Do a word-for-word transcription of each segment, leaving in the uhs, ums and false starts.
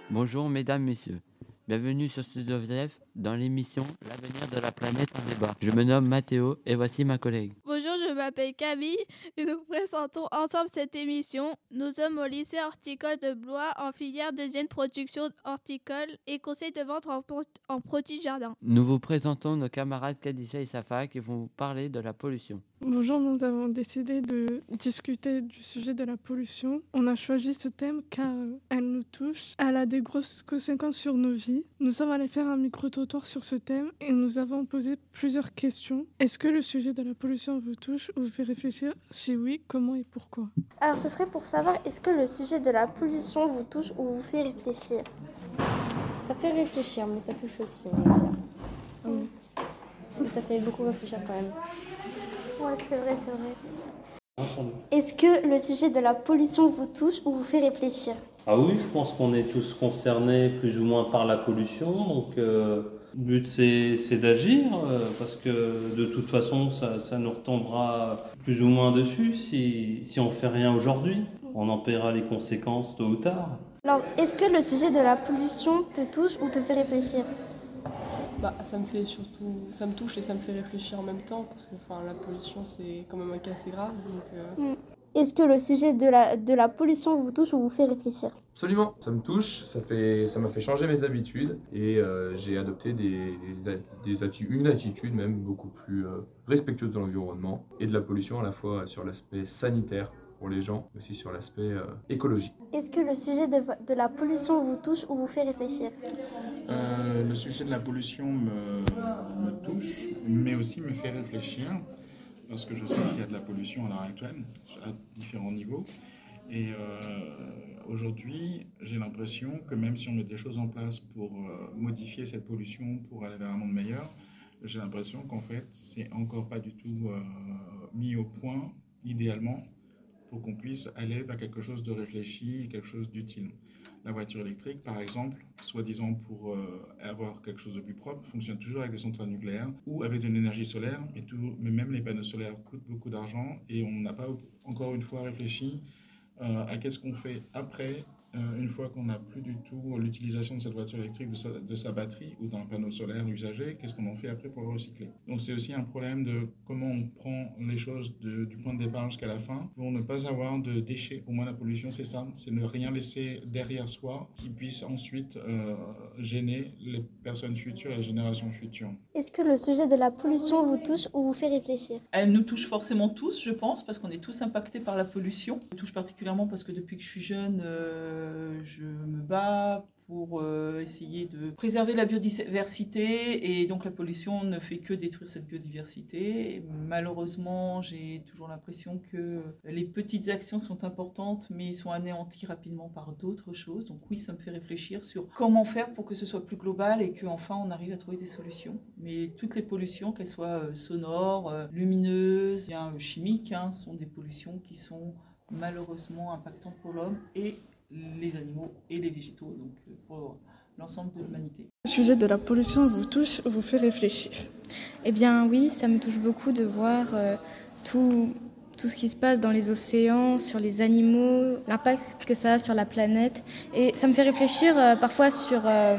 Bonjour mesdames, messieurs. Bienvenue sur Studio V F dans l'émission L'avenir de la planète en débat. Je me nomme Mathéo et voici ma collègue. Bonjour, je m'appelle Camille et nous présentons ensemble cette émission. Nous sommes au lycée horticole de Blois en filière deuxième production horticole et conseil de vente en, pro- en produits jardin. Nous vous présentons nos camarades Kadisha et Safa qui vont vous parler de la pollution. Bonjour, nous avons décidé de discuter du sujet de la pollution. On a choisi ce thème car euh, elle nous touche. Elle a des grosses conséquences sur nos vies. Nous sommes allés faire un micro-trottoir sur ce thème et nous avons posé plusieurs questions. Est-ce que le sujet de la pollution vous touche ou vous fait réfléchir? Si oui, comment et pourquoi? Alors ce serait pour savoir, est-ce que le sujet de la pollution vous touche ou vous fait réfléchir? Ça fait réfléchir, mais ça touche aussi, on va dire. Oui. Mais ça fait beaucoup réfléchir quand même. Ouais, c'est vrai, c'est vrai. Est-ce que le sujet de la pollution vous touche ou vous fait réfléchir? Ah oui, je pense qu'on est tous concernés plus ou moins par la pollution. Donc euh, le but c'est, c'est d'agir euh, parce que de toute façon ça, ça nous retombera plus ou moins dessus si, si on ne fait rien aujourd'hui. On en paiera les conséquences tôt ou tard. Alors, est-ce que le sujet de la pollution te touche ou te fait réfléchir? Bah, ça me fait surtout, ça me touche et ça me fait réfléchir en même temps parce que enfin, la pollution c'est quand même un cas assez grave. Donc, euh... Est-ce que le sujet de la, de la pollution vous touche ou vous fait réfléchir? Absolument, ça me touche, ça fait, ça m'a fait changer mes habitudes et euh, j'ai adopté des, des, des atti- une attitude même beaucoup plus euh, respectueuse de l'environnement et de la pollution à la fois sur l'aspect sanitaire pour les gens, mais aussi sur l'aspect euh, écologique. Est-ce que le sujet de, de la pollution vous touche ou vous fait réfléchir? Euh, le sujet de la pollution me, me touche, mais aussi me fait réfléchir, parce que je sais qu'il y a de la pollution à l'heure actuelle, à différents niveaux. Et euh, aujourd'hui, j'ai l'impression que même si on met des choses en place pour euh, modifier cette pollution, pour aller vers un monde meilleur, j'ai l'impression qu'en fait, c'est encore pas du tout euh, mis au point, idéalement, pour qu'on puisse aller vers quelque chose de réfléchi et quelque chose d'utile. La voiture électrique, par exemple, soi-disant pour euh, avoir quelque chose de plus propre, fonctionne toujours avec des centrales nucléaires ou avec de l'énergie solaire, mais, tout, mais même les panneaux solaires coûtent beaucoup d'argent et on n'a pas encore une fois réfléchi euh, à qu'est-ce qu'on fait après, euh, une fois qu'on n'a plus du tout l'utilisation de cette voiture électrique, de sa, de sa batterie ou d'un panneau solaire usagé, qu'est-ce qu'on en fait après pour le recycler. Donc c'est aussi un problème de comment on prend les choses de, du point de départ jusqu'à la fin pour ne pas avoir de déchets. Pour moi la pollution c'est ça, c'est ne rien laisser derrière soi qui puisse ensuite euh, gêner les personnes futures et les générations futures. Est-ce que le sujet de la pollution vous touche ou vous fait réfléchir? Elle nous touche forcément tous, je pense, parce qu'on est tous impactés par la pollution. Elle me touche particulièrement parce que depuis que je suis jeune, euh, je me bats pour euh, essayer de préserver la biodiversité et donc la pollution ne fait que détruire cette biodiversité. Et malheureusement, j'ai toujours l'impression que les petites actions sont importantes mais sont anéanties rapidement par d'autres choses. Donc oui, ça me fait réfléchir sur comment faire pour que ce soit plus global et qu'enfin on arrive à trouver des solutions. Mais toutes les pollutions, qu'elles soient sonores, lumineuses, bien chimiques, hein, sont des pollutions qui sont malheureusement impactantes pour l'homme et les animaux et les végétaux, donc pour l'ensemble de l'humanité. Le sujet de la pollution vous touche ou vous fait réfléchir? Eh bien oui, ça me touche beaucoup de voir euh, tout, tout ce qui se passe dans les océans, sur les animaux, l'impact que ça a sur la planète. Et ça me fait réfléchir euh, parfois sur, euh,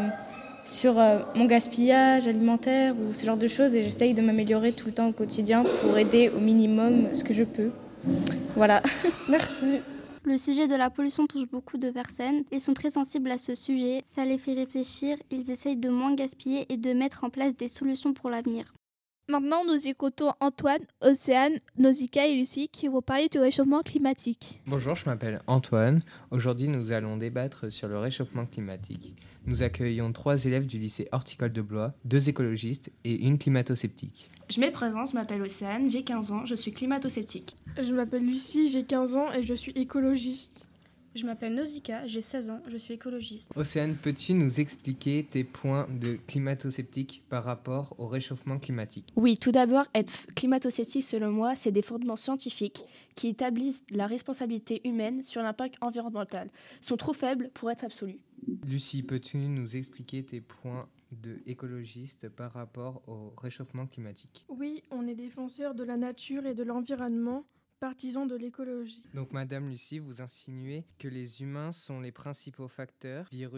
sur euh, mon gaspillage alimentaire ou ce genre de choses et j'essaye de m'améliorer tout le temps au quotidien pour aider au minimum ce que je peux. Voilà. Merci. Le sujet de la pollution touche beaucoup de personnes. Ils sont très sensibles à ce sujet. Ça les fait réfléchir. Ils essayent de moins gaspiller et de mettre en place des solutions pour l'avenir. Maintenant, nous écoutons Antoine, Océane, Nausicaa et Lucie qui vont parler du réchauffement climatique. Bonjour, je m'appelle Antoine. Aujourd'hui, nous allons débattre sur le réchauffement climatique. Nous accueillons trois élèves du lycée horticole de Blois, deux écologistes et une climato-sceptique. Je me présente, je m'appelle Océane, j'ai quinze ans, je suis climato-sceptique. Je m'appelle Lucie, j'ai quinze ans et je suis écologiste. Je m'appelle Nausicaa, j'ai seize ans, je suis écologiste. Océane, peux-tu nous expliquer tes points de climato-sceptique par rapport au réchauffement climatique? Oui, tout d'abord, être climato-sceptique, selon moi, c'est des fondements scientifiques qui établissent la responsabilité humaine sur l'impact environnemental. Ils sont trop faibles pour être absolus. Lucie, peux-tu nous expliquer tes points de écologiste par rapport au réchauffement climatique? Oui, on est défenseur de la nature et de l'environnement, partisans de l'écologie. Donc Madame Lucie, vous insinuez que les humains sont les principaux facteurs, virus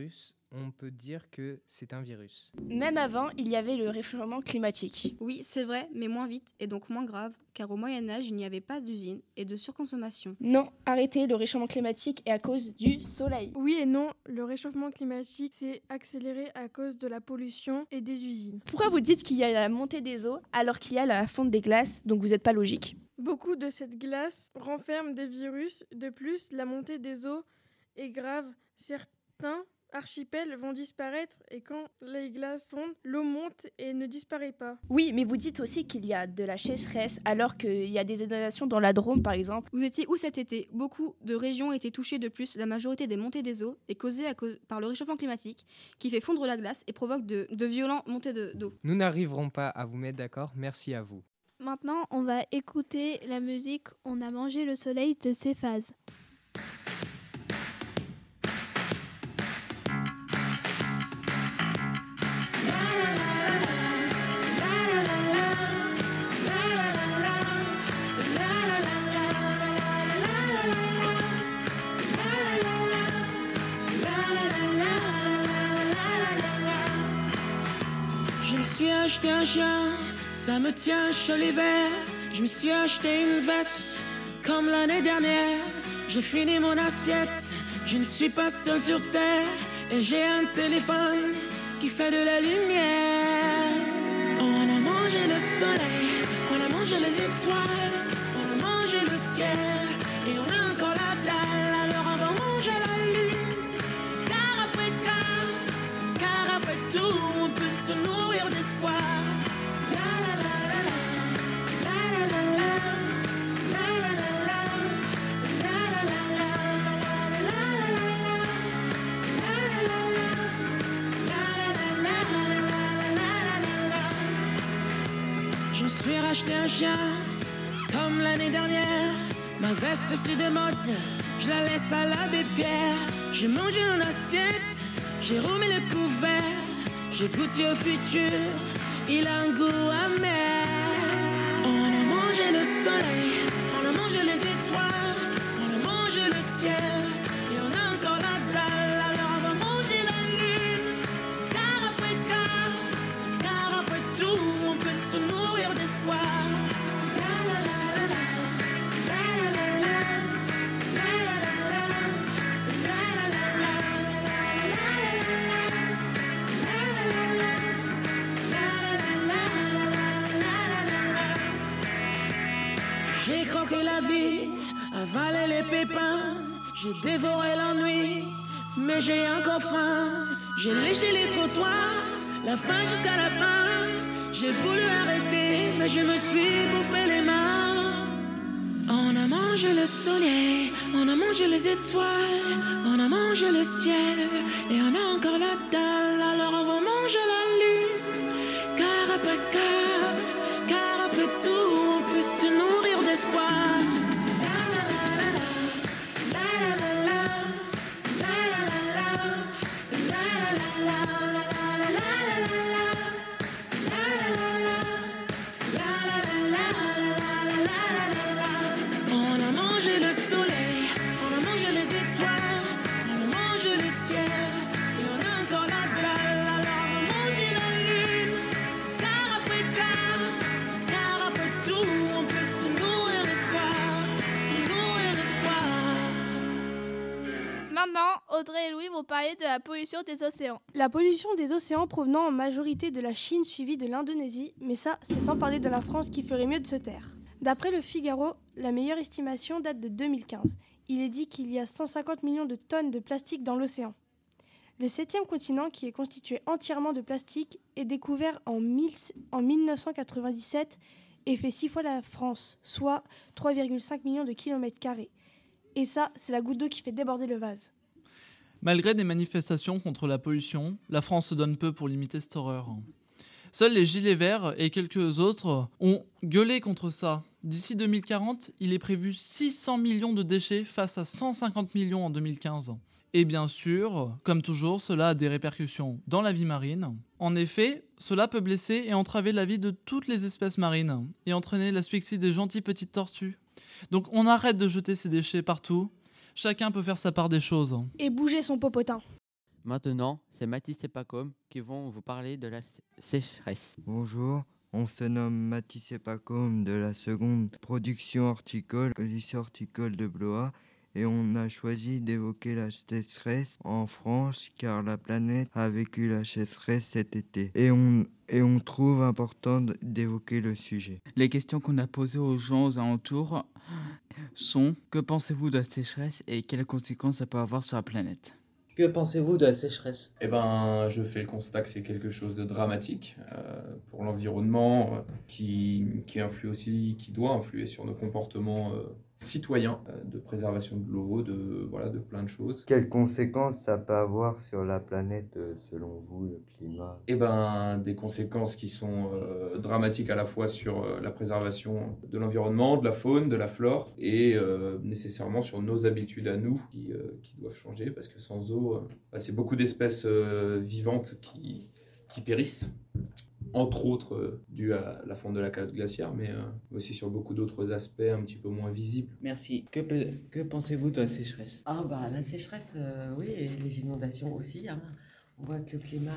on peut dire que c'est un virus. Même avant, il y avait le réchauffement climatique. Oui, c'est vrai, mais moins vite et donc moins grave, car au Moyen-Âge, il n'y avait pas d'usine et de surconsommation. Non, arrêtez, le réchauffement climatique est à cause du soleil. Oui et non, le réchauffement climatique s'est accéléré à cause de la pollution et des usines. Pourquoi vous dites qu'il y a la montée des eaux alors qu'il y a la fonte des glaces, donc vous n'êtes pas logique? Beaucoup de cette glace renferme des virus. De plus, la montée des eaux est grave. Certains archipels vont disparaître et quand les glaces fondent, l'eau monte et ne disparaît pas. Oui, mais vous dites aussi qu'il y a de la sécheresse alors qu'il y a des inondations dans la Drôme par exemple. Vous étiez où cet été? Beaucoup de régions étaient touchées. De plus, la majorité des montées des eaux est causée à cause, par le réchauffement climatique qui fait fondre la glace et provoque de, de violentes montées de, d'eau. Nous n'arriverons pas à vous mettre d'accord, merci à vous. Maintenant, on va écouter la musique On a mangé le soleil de Céphase. Je me suis acheté un chien, ça me tient chaud l'hiver. Je me suis acheté une veste, comme l'année dernière. J'ai fini mon assiette, je ne suis pas seul sur terre. Et j'ai un téléphone qui fait de la lumière. On a mangé le soleil, on a mangé les étoiles, on a mangé le ciel. Et on a encore la dalle, alors on va manger la lune. Car après car, car après tout, on peut se nourrir d'espoir. La la la la la, la la la la, la la la la, la la la la, la la la la. Je me suis racheté un chien, comme l'année dernière. Ma veste se démode, je la laisse à l'abbé Pierre. J'ai mangé une assiette, j'ai remis le couvert. J'ai goûté au futur, il a un goût amer. On a mangé le soleil, on a mangé les étoiles, on a mangé le ciel. Et on a encore la dalle, alors on va manger la lune. Car après car, car après tout, on peut se nourrir d'espoir. La la la la la, la la la la, la la la la, la la la la, la la. J'ai croqué la vie, avalé les pépins, j'ai dévoré l'ennui, mais j'ai encore faim. J'ai léché les trottoirs, la faim jusqu'à la fin. J'ai voulu arrêter, mais je me suis bouffé les mains. On a mangé le soleil, on a mangé les étoiles, on a mangé le ciel, et on a encore la dalle, alors on va manger la lune. Car après car, car après tout, on peut se nourrir d'espoir. La la la la la, la la la la, la la la la, la la la la, la la la la, la la la la. On a mangé le soleil, on a mangé les étoiles, on a mangé le ciel, et on a encore la dalle, alors on va manger la lune. Car après car, car après tout, on peut se nourrir d'espoir, se nourrir d'espoir. Maintenant, Audrey et Louis vont parler de la pollution des océans. La pollution des océans provenant en majorité de la Chine suivie de l'Indonésie, mais ça, c'est sans parler de la France qui ferait mieux de se taire. D'après le Figaro, la meilleure estimation date de deux mille quinze. Il est dit qu'il y a cent cinquante millions de tonnes de plastique dans l'océan. Le septième continent, qui est constitué entièrement de plastique, est découvert en, mille, en mille neuf cent quatre-vingt-dix-sept et fait six fois la France, soit trois virgule cinq millions de kilomètres carrés. Et ça, c'est la goutte d'eau qui fait déborder le vase. Malgré des manifestations contre la pollution, la France se donne peu pour limiter cette horreur. Seuls les Gilets Verts et quelques autres ont gueulé contre ça. D'ici deux mille quarante, il est prévu six cents millions de déchets face à cent cinquante millions en deux mille quinze. Et bien sûr, comme toujours, cela a des répercussions dans la vie marine. En effet, cela peut blesser et entraver la vie de toutes les espèces marines et entraîner l'asphyxie des gentilles petites tortues. Donc on arrête de jeter ces déchets partout. Chacun peut faire sa part des choses. Et bouger son popotin. Maintenant, c'est Mathis et Pacôme qui vont vous parler de la sécheresse. Bonjour, on se nomme Mathis et Pacôme de la seconde production horticole au lycée horticole de Blois et on a choisi d'évoquer la sécheresse en France car la planète a vécu la sécheresse cet été et on, et on trouve important d'évoquer le sujet. Les questions qu'on a posées aux gens aux alentours sont: que pensez-vous de la sécheresse et quelles conséquences ça peut avoir sur la planète? Que pensez-vous de la sécheresse? Eh ben, je fais le constat que c'est quelque chose de dramatique euh, pour l'environnement, euh, qui, qui influe aussi, qui doit influer sur nos comportements euh, citoyens, euh, de préservation de l'eau, de, voilà, de plein de choses. Quelles conséquences ça peut avoir sur la planète euh, selon vous, le climat? Eh ben, des conséquences qui sont euh, dramatiques à la fois sur euh, la préservation de l'environnement, de la faune, de la flore, et euh, nécessairement sur nos habitudes à nous qui, euh, qui doivent changer, parce que sans eau, euh, bah, c'est beaucoup d'espèces euh, vivantes qui, qui périssent, entre autres euh, dû à la fonte de la calotte glaciaire, mais euh, aussi sur beaucoup d'autres aspects un petit peu moins visibles. Merci. Que, que pensez-vous de la sécheresse? Ah bah la sécheresse, euh, oui, et les inondations aussi. Hein. On voit que le climat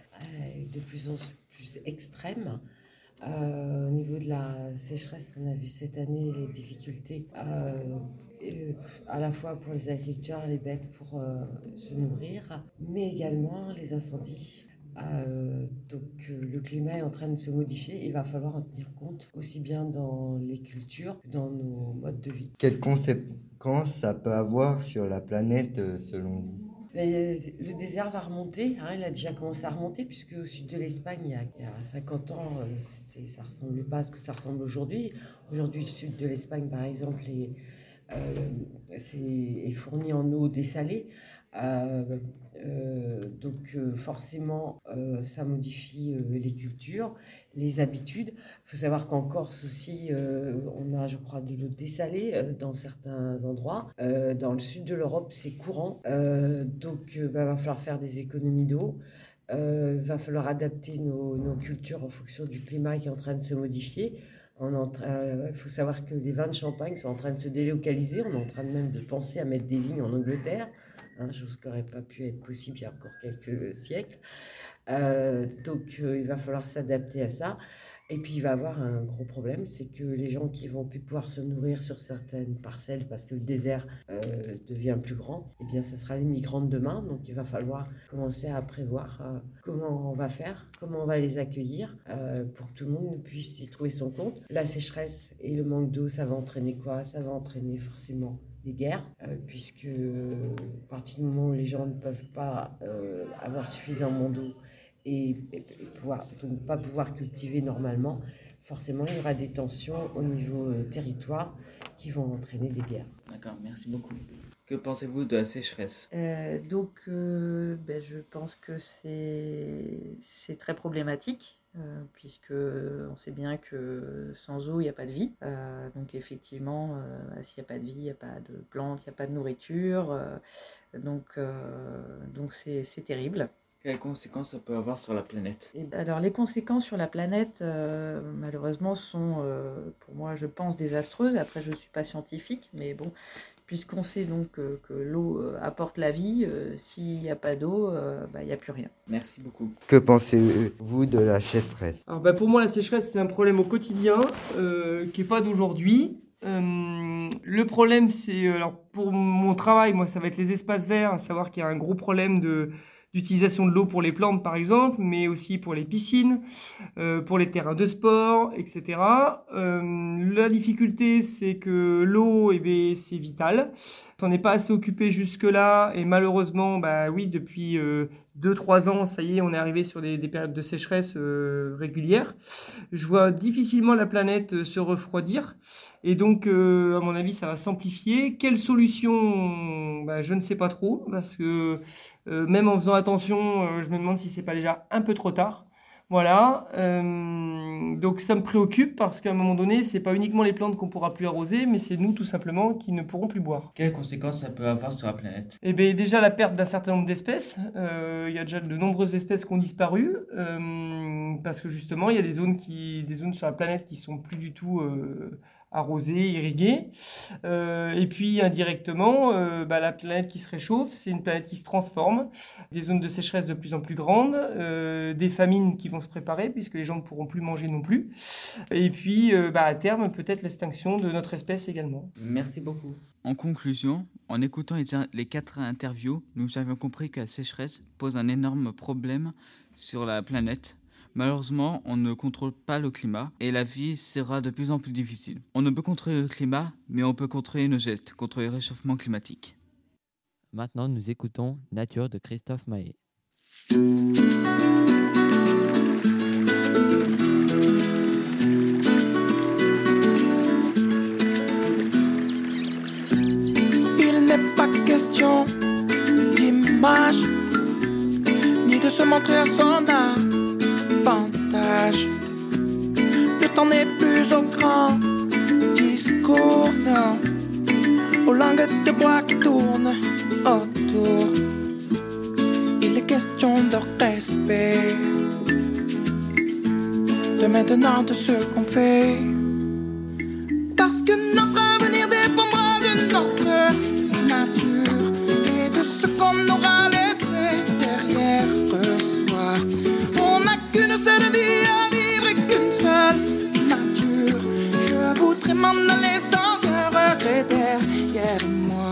est de plus en plus extrême. Euh, au niveau de la sécheresse qu'on a vu cette année, les difficultés euh, et, à la fois pour les agriculteurs, les bêtes pour euh, se nourrir, mais également les incendies. Euh, donc euh, le climat est en train de se modifier, il va falloir en tenir compte aussi bien dans les cultures que dans nos modes de vie. Quelles conséquences ça peut avoir sur la planète euh, selon vous? Mais le désert va remonter, hein, il a déjà commencé à remonter puisque au sud de l'Espagne, il y a, il y a cinquante ans, euh, c'était, ça ne ressemblait pas à ce que ça ressemble aujourd'hui. Aujourd'hui, le sud de l'Espagne, par exemple, est, euh, c'est, est fourni en eau dessalée. Euh, euh, donc euh, forcément euh, ça modifie euh, les cultures, les habitudes. Il faut savoir qu'en Corse aussi euh, on a, je crois, de l'eau dessalée euh, dans certains endroits. Euh, dans le sud de l'Europe c'est courant, euh, donc il euh, bah, va falloir faire des économies d'eau. Il euh, va falloir adapter nos, nos cultures en fonction du climat qui est en train de se modifier. Il euh, faut savoir que les vins de Champagne sont en train de se délocaliser. On est en train de même de penser à mettre des vignes en Angleterre. Hein, chose qui n'aurait pas pu être possible il y a encore quelques siècles. Euh, donc euh, il va falloir s'adapter à ça. Et puis il va y avoir un gros problème, c'est que les gens qui vont plus pouvoir se nourrir sur certaines parcelles parce que le désert euh, devient plus grand, eh bien ça sera les migrants de demain. Donc il va falloir commencer à prévoir euh, comment on va faire, comment on va les accueillir euh, pour que tout le monde puisse y trouver son compte. La sécheresse et le manque d'eau, ça va entraîner quoi? Ça va entraîner forcément des guerres, euh, puisque euh, à partir du moment où les gens ne peuvent pas euh, avoir suffisamment d'eau et, et, et pouvoir, donc pas pouvoir cultiver normalement, forcément il y aura des tensions au niveau euh, territoire qui vont entraîner des guerres. D'accord, merci beaucoup. Que pensez-vous de la sécheresse? euh, Donc euh, ben, je pense que c'est, c'est très problématique. Euh, puisque on sait bien que sans eau il n'y a pas de vie, euh, donc effectivement euh, s'il n'y a pas de vie il n'y a pas de plantes, il n'y a pas de nourriture, euh, donc, euh, donc c'est, c'est terrible. Quelles conséquences ça peut avoir sur la planète? Et alors les conséquences sur la planète euh, malheureusement sont euh, pour moi je pense désastreuses. Après je ne suis pas scientifique mais bon, puisqu'on sait donc euh, que l'eau euh, apporte la vie, euh, s'il n'y a pas d'eau, euh, bah, il n'y a plus rien. Merci beaucoup. Que pensez-vous de la sécheresse? Alors bah, pour moi la sécheresse c'est un problème au quotidien euh, qui n'est pas d'aujourd'hui. Euh, le problème c'est, alors pour mon travail, moi ça va être les espaces verts, à savoir qu'il y a un gros problème de d'utilisation de l'eau pour les plantes par exemple, mais aussi pour les piscines, euh, pour les terrains de sport, et cetera. Euh, la difficulté, c'est que l'eau, eh bien, c'est vital. On n'est pas assez occupé jusque-là, et malheureusement, bah oui, depuis euh, deux trois ans, ça y est, on est arrivé sur des, des périodes de sécheresse euh, régulières. Je vois difficilement la planète euh, se refroidir, et donc, euh, à mon avis, ça va s'amplifier. Quelle solution? Bah, je ne sais pas trop, parce que euh, même en faisant attention, euh, je me demande si c'est pas déjà un peu trop tard. Voilà, euh, donc ça me préoccupe parce qu'à un moment donné, c'est pas uniquement les plantes qu'on pourra plus arroser, mais c'est nous tout simplement qui ne pourrons plus boire. Quelles conséquences ça peut avoir sur la planète? Eh bien déjà la perte d'un certain nombre d'espèces, euh, il y a déjà de nombreuses espèces qui ont disparu, euh, parce que justement il y a des zones, qui, des zones sur la planète qui sont plus du tout euh, arroser, irriguer. Euh, et puis indirectement, euh, bah, la planète qui se réchauffe, c'est une planète qui se transforme, des zones de sécheresse de plus en plus grandes, euh, des famines qui vont se préparer puisque les gens ne pourront plus manger non plus. Et puis euh, bah, à terme, peut-être l'extinction de notre espèce également. Merci beaucoup. En conclusion, en écoutant les, les quatre interviews, nous avions compris que la sécheresse pose un énorme problème sur la planète. Malheureusement, on ne contrôle pas le climat et la vie sera de plus en plus difficile. On ne peut contrôler le climat, mais on peut contrôler nos gestes contre le réchauffement climatique. Maintenant, nous écoutons Nature de Christophe Maé. Il n'est pas question d'image, ni de se montrer à son avantage. Le temps n'est plus au grand discours, non, aux langues de bois qui tournent autour. Il est question de respect, de maintenant de ce qu'on fait, parce que notre avenir dépendra de notre nature et de ce qu'on aura laissé derrière soi. On n'a qu'une seule vie à vivre et qu'une seule nature. Je voudrais m'en aller sans un regret derrière moi.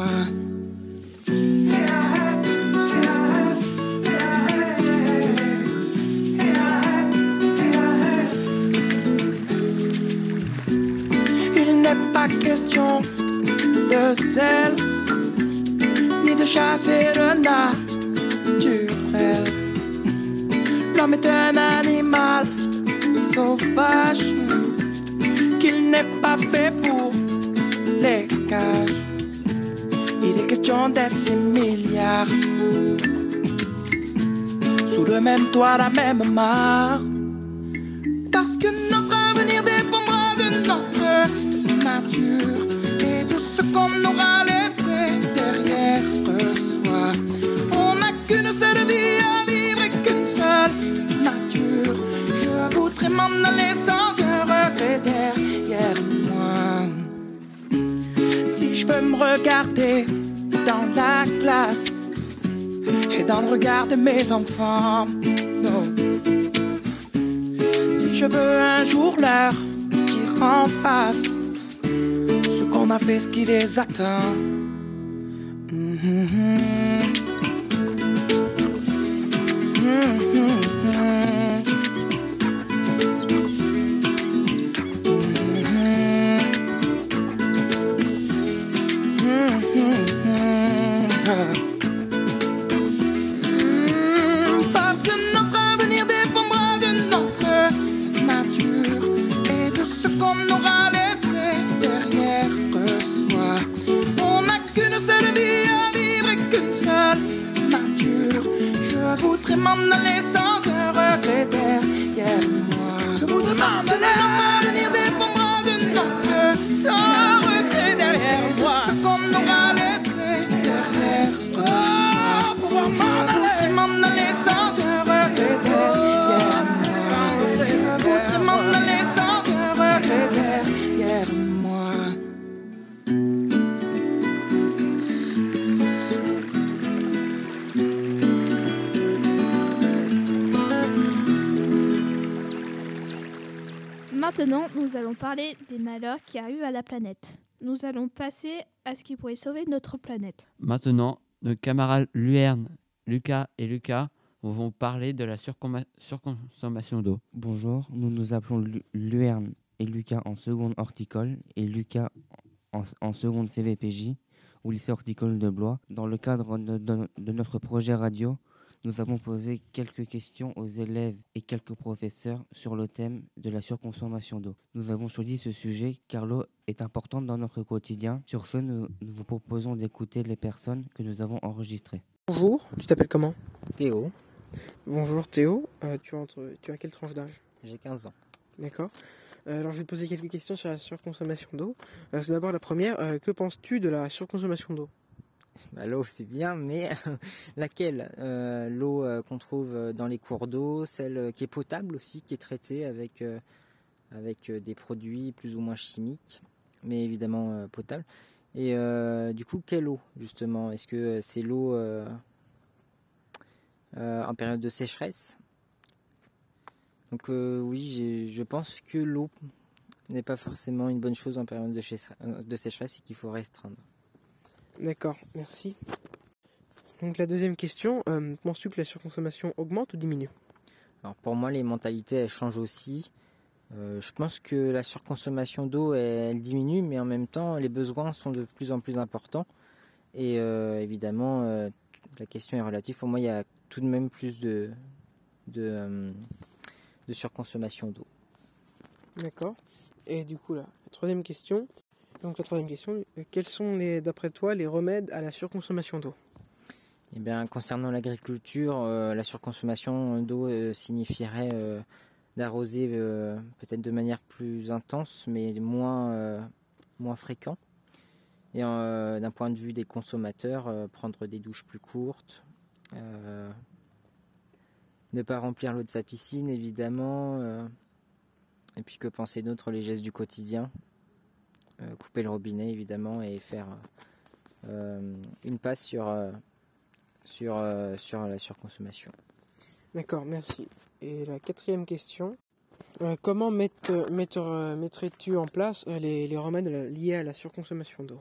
Il n'est pas question de zèle, ni de chasser le naturel. L'homme est un animal sauvage, qu'il n'est pas fait pour les cages. Il est question d'être six milliards sous le même toit, la même mare, parce que notre avenir dépendra de notre nature et de ce qu'on aura laissé derrière soi. On n'a qu'une seule vie à vivre et qu'une seule nature. Je voudrais m'en aller sans un regret derrière moi. Si je veux me regarder dans la glace et dans le regard de mes enfants, non. Si je veux un jour leur dire en face ce qu'on a fait, ce qui les attend. Mm-hmm. Mm-hmm. Parce que notre avenir dépendra de notre nature et de ce qu'on aura laissé derrière soi. On n'a qu'une seule vie à vivre et qu'une seule nature. Je voudrais m'en aller sans un regret derrière moi. Je voudrais m'en aller. Notre avenir dépendra de notre sans regret derrière moi. De ce qu'on aura laissé derrière soi. Pouvoir m'en aller, m'en aller sans un regret derrière moi. Je voudrais m'en aller sans un regret derrière moi. Maintenant, nous allons parler des malheurs qui arrivent à la planète. Nous allons passer à ce qui pourrait sauver notre planète. Maintenant, nos camarades Luerne, Lucas et Lucas vont parler de la surcomma- surconsommation d'eau. Bonjour, nous nous appelons Lu- Luerne et Lucas en seconde horticole et Lucas en, en seconde C V P J au lycée horticole de Blois. Dans le cadre de, de- de notre projet radio, nous avons posé quelques questions aux élèves et quelques professeurs sur le thème de la surconsommation d'eau. Nous avons choisi ce sujet car l'eau est importante dans notre quotidien. Sur ce, nous, nous vous proposons d'écouter les personnes que nous avons enregistrées. Bonjour, tu t'appelles comment? Théo. Bonjour Théo, euh, tu, as entre, tu as quelle tranche d'âge? J'ai quinze ans. D'accord. Euh, alors je vais te poser quelques questions sur la surconsommation d'eau. Euh, tout d'abord la première, euh, que penses-tu de la surconsommation d'eau? Bah, l'eau c'est bien, mais laquelle? euh, L'eau euh, qu'on trouve dans les cours d'eau, celle qui est potable aussi, qui est traitée avec, euh, avec euh, des produits plus ou moins chimiques. mais évidemment euh, potable. Et euh, du coup, quelle eau justement? Est-ce que c'est l'eau euh, euh, en période de sécheresse? Donc euh, oui, j'ai- je pense que l'eau n'est pas forcément une bonne chose en période de, ché- de sécheresse et qu'il faut restreindre. D'accord, merci. Donc la deuxième question, euh, penses-tu que la surconsommation augmente ou diminue? Alors pour moi, les mentalités, elles changent aussi. Euh, je pense que la surconsommation d'eau, elle, elle diminue, mais en même temps, les besoins sont de plus en plus importants. Et euh, évidemment, euh, la question est relative. Pour moi, il y a tout de même plus de, de, euh, de surconsommation d'eau. D'accord. Et du coup, là, la troisième question. Donc la troisième question, euh, quels sont les, d'après toi, les remèdes à la surconsommation d'eau? Eh bien, concernant l'agriculture, euh, la surconsommation d'eau euh, signifierait euh, d'arroser euh, peut-être de manière plus intense, mais moins, euh, moins fréquent. Et euh, d'un point de vue des consommateurs, euh, prendre des douches plus courtes, euh, ne pas remplir l'eau de sa piscine, évidemment. euh, et puis que penser d'autre, les gestes du quotidien. Euh, couper le robinet, évidemment, et faire euh, une passe sur... euh, Sur, euh, sur la surconsommation. D'accord, merci. Et la quatrième question, euh, comment mettre, mettre, euh, mettrais-tu en place euh, les, les remèdes euh, liés à la surconsommation d'eau?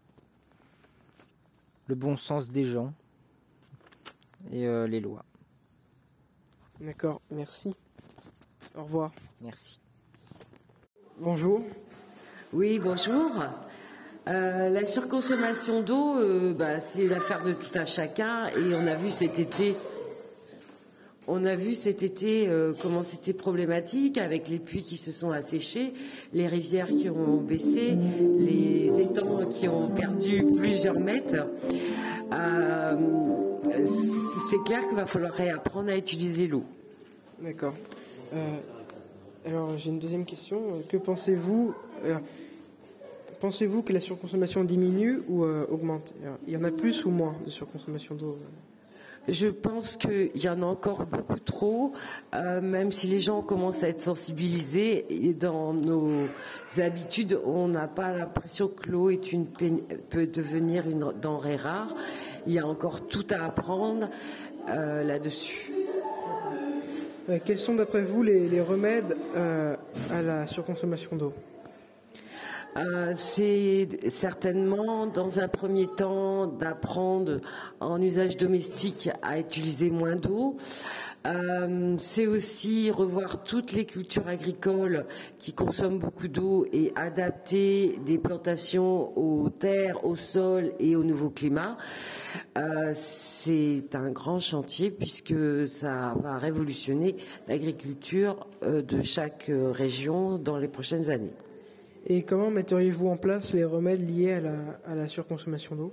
Le bon sens des gens et euh, les lois. D'accord, merci. Au revoir. Merci. Bonjour. Oui, bonjour. Euh, la surconsommation d'eau, euh, bah, c'est l'affaire de tout un chacun, et on a vu cet été, on a vu cet été euh, comment c'était problématique avec les puits qui se sont asséchés, les rivières qui ont baissé, les étangs qui ont perdu plusieurs mètres. Euh, c'est clair qu'il va falloir réapprendre à utiliser l'eau. D'accord. Euh, alors j'ai une deuxième question. Que pensez-vous euh, Pensez-vous que la surconsommation diminue ou euh, augmente? Il y en a plus ou moins de surconsommation d'eau? Je pense qu'il y en a encore beaucoup trop, euh, même si les gens commencent à être sensibilisés, et dans nos habitudes, on n'a pas l'impression que l'eau est une, peut devenir une denrée rare. Il y a encore tout à apprendre euh, là-dessus. Euh, quels sont d'après vous les, les remèdes euh, à la surconsommation d'eau? Euh, c'est certainement, dans un premier temps, d'apprendre en usage domestique à utiliser moins d'eau. Euh, c'est aussi revoir toutes les cultures agricoles qui consomment beaucoup d'eau et adapter des plantations aux terres, au sol et au nouveau climat. Euh, c'est un grand chantier puisque ça va révolutionner l'agriculture euh, de chaque euh, région dans les prochaines années. Et comment metteriez-vous en place les remèdes liés à la, à la surconsommation d'eau?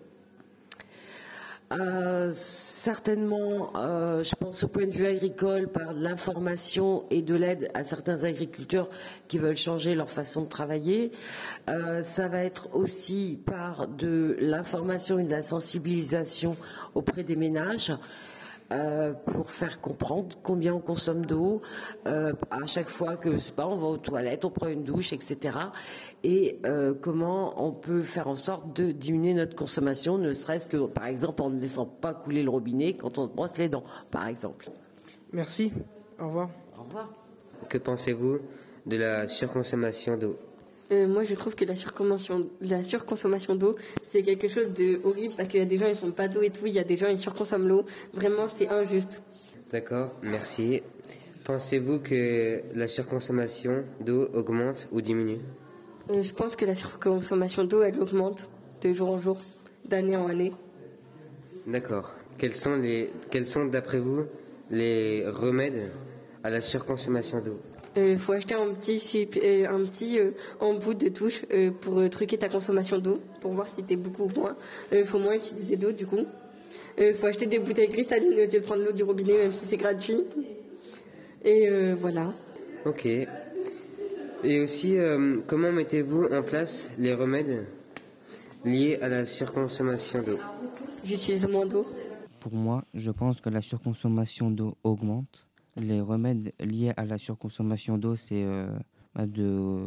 Euh, certainement, euh, je pense au point de vue agricole, par l'information et de l'aide à certains agriculteurs qui veulent changer leur façon de travailler. Euh, ça va être aussi par de l'information et de la sensibilisation auprès des ménages. Euh, pour faire comprendre combien on consomme d'eau euh, à chaque fois que, c'est pas, on va aux toilettes, on prend une douche, et cetera. Et euh, comment on peut faire en sorte de diminuer notre consommation, ne serait-ce que, par exemple, en ne laissant pas couler le robinet quand on brosse les dents, par exemple. Merci. Au revoir. Au revoir. Que pensez-vous de la surconsommation d'eau? Euh, moi, je trouve que la surconsommation, la surconsommation d'eau, c'est quelque chose de horrible parce qu'il y a des gens, ils font pas d'eau et tout. Il y a des gens, ils surconsomment l'eau. Vraiment, c'est injuste. D'accord, merci. Pensez-vous que la surconsommation d'eau augmente ou diminue? Euh, je pense que la surconsommation d'eau, elle augmente de jour en jour, d'année en année. D'accord. Quels sont les, quels sont d'après vous les remèdes à la surconsommation d'eau? Il euh, faut acheter un petit, euh, un petit euh, embout de touche euh, pour euh, truquer ta consommation d'eau, pour voir si t'es beaucoup ou moins. Il euh, faut moins utiliser d'eau du coup. Il euh, faut acheter des bouteilles cristalines au lieu de prendre l'eau du robinet, même si c'est gratuit. Et euh, voilà. Ok. Et aussi, euh, comment mettez-vous en place les remèdes liés à la surconsommation d'eau? J'utilise moins d'eau. Pour moi, je pense que la surconsommation d'eau augmente. Les remèdes liés à la surconsommation d'eau, c'est euh, bah, de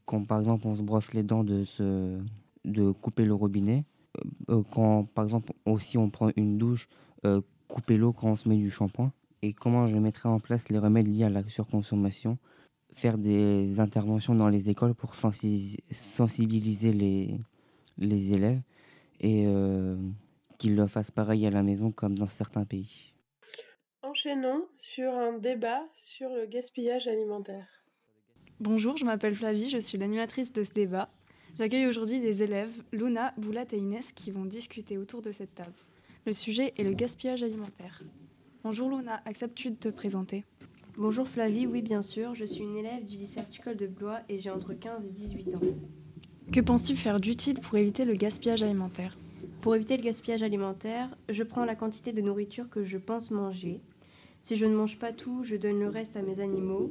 quand par exemple on se brosse les dents, de, se, de couper le robinet. Euh, quand par exemple aussi on prend une douche, euh, couper l'eau quand on se met du shampoing. Et comment je mettrai en place les remèdes liés à la surconsommation, faire des interventions dans les écoles pour sensi- sensibiliser les, les élèves et euh, qu'ils le fassent pareil à la maison comme dans certains pays. Enchaînons sur un débat sur le gaspillage alimentaire. Bonjour, je m'appelle Flavie, je suis l'animatrice de ce débat. J'accueille aujourd'hui des élèves, Luna, Boulat et Inès, qui vont discuter autour de cette table. Le sujet est le gaspillage alimentaire. Bonjour Luna, acceptes-tu de te présenter ? Bonjour Flavie, oui bien sûr, je suis une élève du lycée horticole de Blois et j'ai entre quinze et dix-huit ans. Que penses-tu faire d'utile pour éviter le gaspillage alimentaire ? Pour éviter le gaspillage alimentaire, je prends la quantité de nourriture que je pense manger. Si je ne mange pas tout, je donne le reste à mes animaux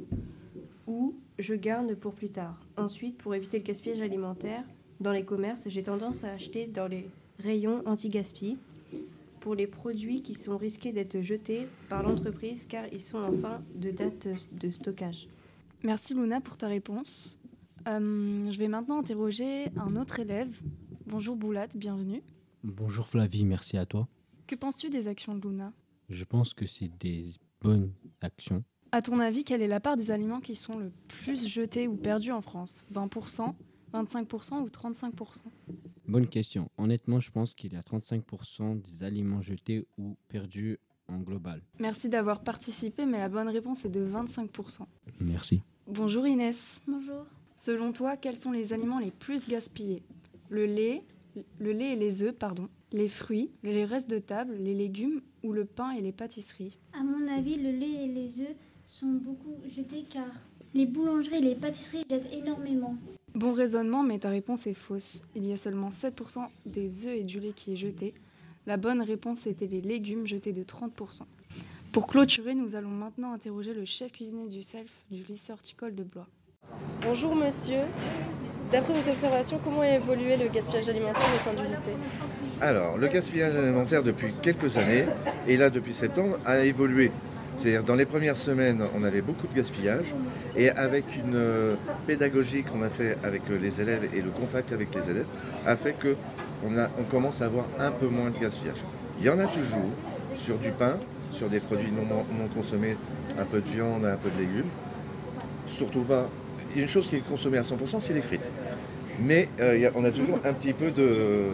ou je garde pour plus tard. Ensuite, pour éviter le gaspillage alimentaire, dans les commerces, j'ai tendance à acheter dans les rayons anti-gaspi pour les produits qui sont risqués d'être jetés par l'entreprise car ils sont en fin de date de stockage. Merci Luna pour ta réponse. Euh, je vais maintenant interroger un autre élève. Bonjour Boulat, bienvenue. Bonjour Flavie, merci à toi. Que penses-tu des actions de Luna ? Je pense que c'est des bonnes actions. À ton avis, quelle est la part des aliments qui sont le plus jetés ou perdus en France ? vingt pour cent, vingt-cinq pour cent ou trente-cinq pour cent ? Bonne question. Honnêtement, je pense qu'il y a trente-cinq pour cent des aliments jetés ou perdus en global. Merci d'avoir participé, mais la bonne réponse est de vingt-cinq pour cent. Merci. Bonjour Inès. Bonjour. Selon toi, quels sont les aliments les plus gaspillés ? Le lait, le lait et les œufs, pardon, les fruits, les restes de table, les légumes ou le pain et les pâtisseries ? À mon avis, le lait et les œufs sont beaucoup jetés car les boulangeries et les pâtisseries jettent énormément. Bon raisonnement, mais ta réponse est fausse. Il y a seulement sept pour cent des œufs et du lait qui est jeté. La bonne réponse était les légumes jetés de trente pour cent. Pour clôturer, nous allons maintenant interroger le chef cuisinier du self du lycée horticole de Blois. Bonjour monsieur. D'après vos observations, comment a évolué le gaspillage alimentaire au sein du lycée ? Alors, le gaspillage alimentaire depuis quelques années, et là depuis sept ans, a évolué. C'est-à-dire dans les premières semaines, on avait beaucoup de gaspillage et avec une pédagogie qu'on a fait avec les élèves et le contact avec les élèves a fait qu'on a, on commence à avoir un peu moins de gaspillage. Il y en a toujours sur du pain, sur des produits non, non consommés, un peu de viande, un peu de légumes. Surtout pas, une chose qui est consommée à cent pour cent, c'est les frites. Mais euh, y a, on a toujours un petit peu de,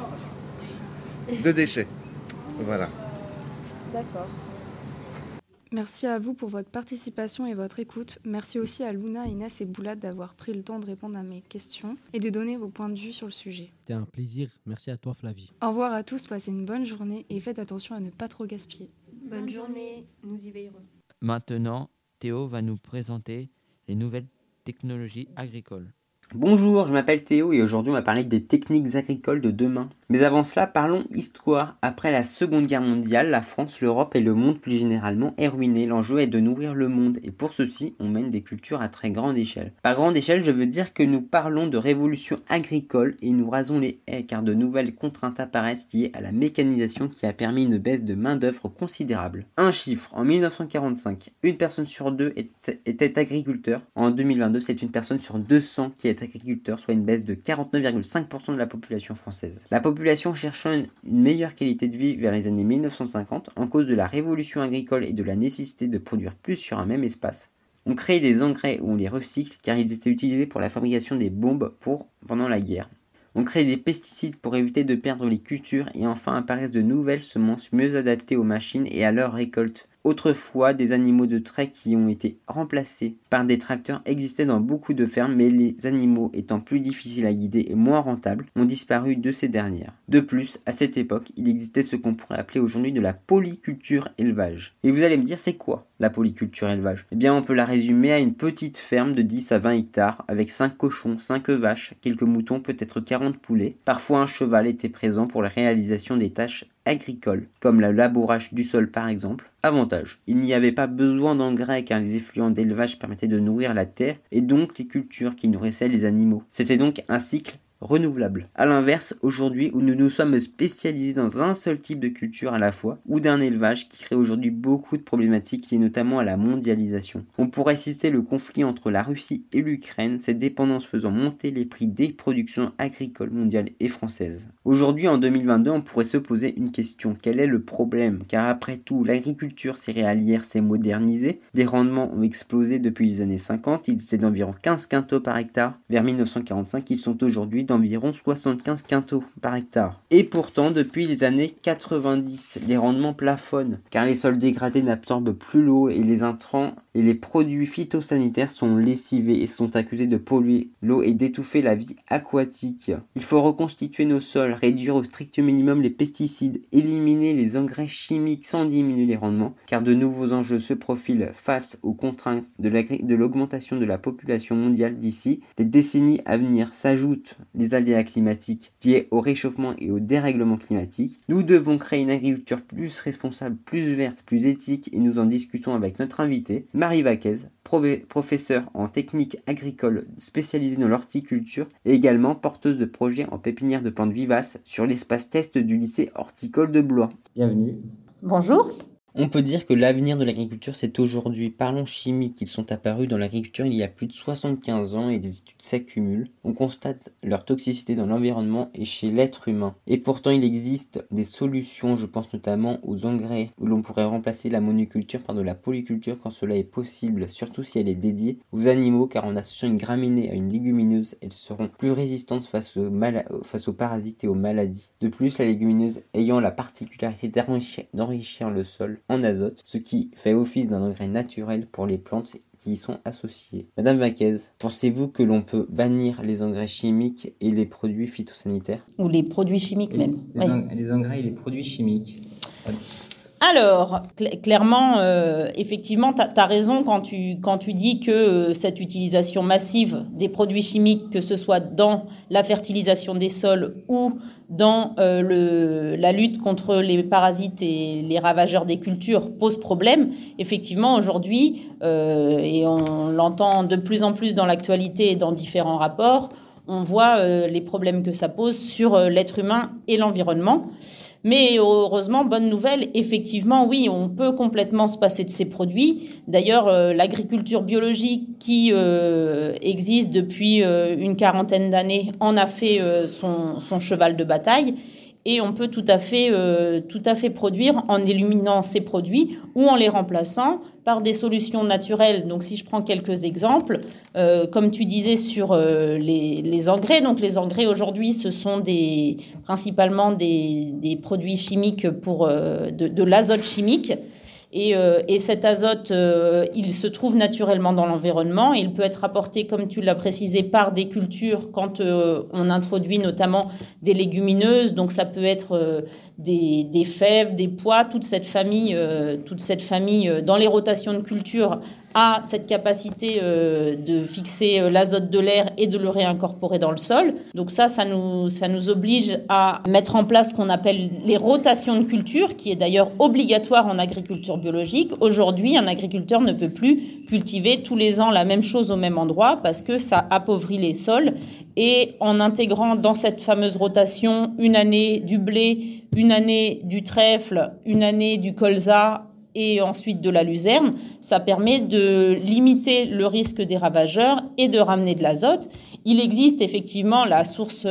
de déchets. Voilà. D'accord. Merci à vous pour votre participation et votre écoute. Merci aussi à Luna, Inès et Boulat d'avoir pris le temps de répondre à mes questions et de donner vos points de vue sur le sujet. C'était un plaisir. Merci à toi Flavie. Au revoir à tous, passez une bonne journée et faites attention à ne pas trop gaspiller. Bonne journée, nous y veillerons. Maintenant, Théo va nous présenter les nouvelles technologies agricoles. Bonjour, je m'appelle Théo et aujourd'hui on va parler des techniques agricoles de demain. Mais avant cela, parlons histoire. Après la Seconde Guerre mondiale, la France, l'Europe et le monde plus généralement est ruiné. L'enjeu est de nourrir le monde et pour ceci, on mène des cultures à très grande échelle. Par grande échelle, je veux dire que nous parlons de révolution agricole et nous rasons les haies car de nouvelles contraintes apparaissent liées à la mécanisation qui a permis une baisse de main-d'œuvre considérable. Un chiffre, en mille neuf cent quarante-cinq, une personne sur deux était, était agriculteur. En deux mille vingt-deux, c'est une personne sur deux cents qui est agriculteur, soit une baisse de quarante-neuf virgule cinq pour cent de la population française. La population cherchant une, une meilleure qualité de vie vers les années mille neuf cent cinquante, en cause de la révolution agricole et de la nécessité de produire plus sur un même espace, on crée des engrais où on les recycle car ils étaient utilisés pour la fabrication des bombes pour, pendant la guerre. On crée des pesticides pour éviter de perdre les cultures et enfin apparaissent de nouvelles semences mieux adaptées aux machines et à leur récolte. Autrefois, des animaux de trait qui ont été remplacés par des tracteurs existaient dans beaucoup de fermes, mais les animaux étant plus difficiles à guider et moins rentables, ont disparu de ces dernières. De plus, à cette époque, il existait ce qu'on pourrait appeler aujourd'hui de la polyculture élevage. Et vous allez me dire, c'est quoi la polyculture élevage ? Eh bien, on peut la résumer à une petite ferme de dix à vingt hectares, avec cinq cochons, cinq vaches, quelques moutons, peut-être quarante poulets. Parfois, un cheval était présent pour la réalisation des tâches agricoles, comme le labourage du sol par exemple. Avantage, il n'y avait pas besoin d'engrais car les effluents d'élevage permettaient de nourrir la terre et donc les cultures qui nourrissaient les animaux. C'était donc un cycle renouvelables. A l'inverse, aujourd'hui où nous nous sommes spécialisés dans un seul type de culture à la fois, ou d'un élevage qui crée aujourd'hui beaucoup de problématiques liées notamment à la mondialisation. On pourrait citer le conflit entre la Russie et l'Ukraine, cette dépendance faisant monter les prix des productions agricoles mondiales et françaises. Aujourd'hui, en deux mille vingt-deux, on pourrait se poser une question. Quel est le problème? Car après tout, l'agriculture céréalière s'est modernisée, les rendements ont explosé depuis les années cinquante, ils étaient d'environ quinze quintaux par hectare. Vers mille neuf cent quarante-cinq, ils sont aujourd'hui d'environ soixante-quinze quintaux par hectare. Et pourtant, depuis les années quatre-vingt-dix, les rendements plafonnent, car les sols dégradés n'absorbent plus l'eau et les intrants et les produits phytosanitaires sont lessivés et sont accusés de polluer l'eau et d'étouffer la vie aquatique. Il faut reconstituer nos sols, réduire au strict minimum les pesticides, éliminer les engrais chimiques sans diminuer les rendements, car de nouveaux enjeux se profilent face aux contraintes de, de l'augmentation de la population mondiale d'ici les décennies à venir. S'ajoutent les aléas climatiques liés au réchauffement et au dérèglement climatique. Nous devons créer une agriculture plus responsable, plus verte, plus éthique, et nous en discutons avec notre invité, Marie Vaquez, professeure en technique agricole spécialisée dans l'horticulture et également porteuse de projets en pépinière de plantes vivaces sur l'espace test du lycée horticole de Blois. Bienvenue. Bonjour. On peut dire que l'avenir de l'agriculture, c'est aujourd'hui. Parlons chimiques, ils sont apparus dans l'agriculture il y a plus de soixante-quinze ans et des études s'accumulent. On constate leur toxicité dans l'environnement et chez l'être humain. Et pourtant, il existe des solutions, je pense notamment aux engrais, où l'on pourrait remplacer la monoculture par de la polyculture quand cela est possible, surtout si elle est dédiée aux animaux, car en associant une graminée à une légumineuse, elles seront plus résistantes face aux, mal- face aux parasites et aux maladies. De plus, la légumineuse ayant la particularité d'enrichir, d'enrichir le sol en azote, ce qui fait office d'un engrais naturel pour les plantes qui y sont associées. Madame Vaquez, pensez-vous que l'on peut bannir les engrais chimiques et les produits phytosanitaires? Ou les produits chimiques même. Les, oui. en- les engrais et les produits chimiques. Alors, cl- clairement, euh, effectivement, tu as raison quand tu, quand tu dis que euh, cette utilisation massive des produits chimiques, que ce soit dans la fertilisation des sols ou dans euh, le, la lutte contre les parasites et les ravageurs des cultures, pose problème. Effectivement, aujourd'hui, euh, et on l'entend de plus en plus dans l'actualité et dans différents rapports, on voit euh, les problèmes que ça pose sur euh, l'être humain et l'environnement. Mais heureusement, bonne nouvelle, effectivement, oui, on peut complètement se passer de ces produits. D'ailleurs, euh, l'agriculture biologique qui euh, existe depuis euh, une quarantaine d'années en a fait euh, son, son cheval de bataille. Et on peut tout à fait, euh, tout à fait produire en éliminant ces produits ou en les remplaçant par des solutions naturelles. Donc, si je prends quelques exemples, euh, comme tu disais sur euh, les, les engrais, donc les engrais aujourd'hui, ce sont des, principalement des, des produits chimiques pour euh, de, de l'azote chimique. Et, euh, et cet azote, euh, il se trouve naturellement dans l'environnement. Il peut être apporté, comme tu l'as précisé, par des cultures quand euh, on introduit notamment des légumineuses. Donc ça peut être euh, des, des fèves, des pois, toute cette famille, euh, toute cette famille euh, dans les rotations de culture a cette capacité euh, de fixer euh, l'azote de l'air et de le réincorporer dans le sol. Donc ça, ça nous, ça nous oblige à mettre en place ce qu'on appelle les rotations de culture, qui est d'ailleurs obligatoire en agriculture biologique. Aujourd'hui, un agriculteur ne peut plus cultiver tous les ans la même chose au même endroit parce que ça appauvrit les sols. Et en intégrant dans cette fameuse rotation une année du blé, une année du trèfle, une année du colza et ensuite de la luzerne, ça permet de limiter le risque des ravageurs et de ramener de l'azote. Il existe effectivement la source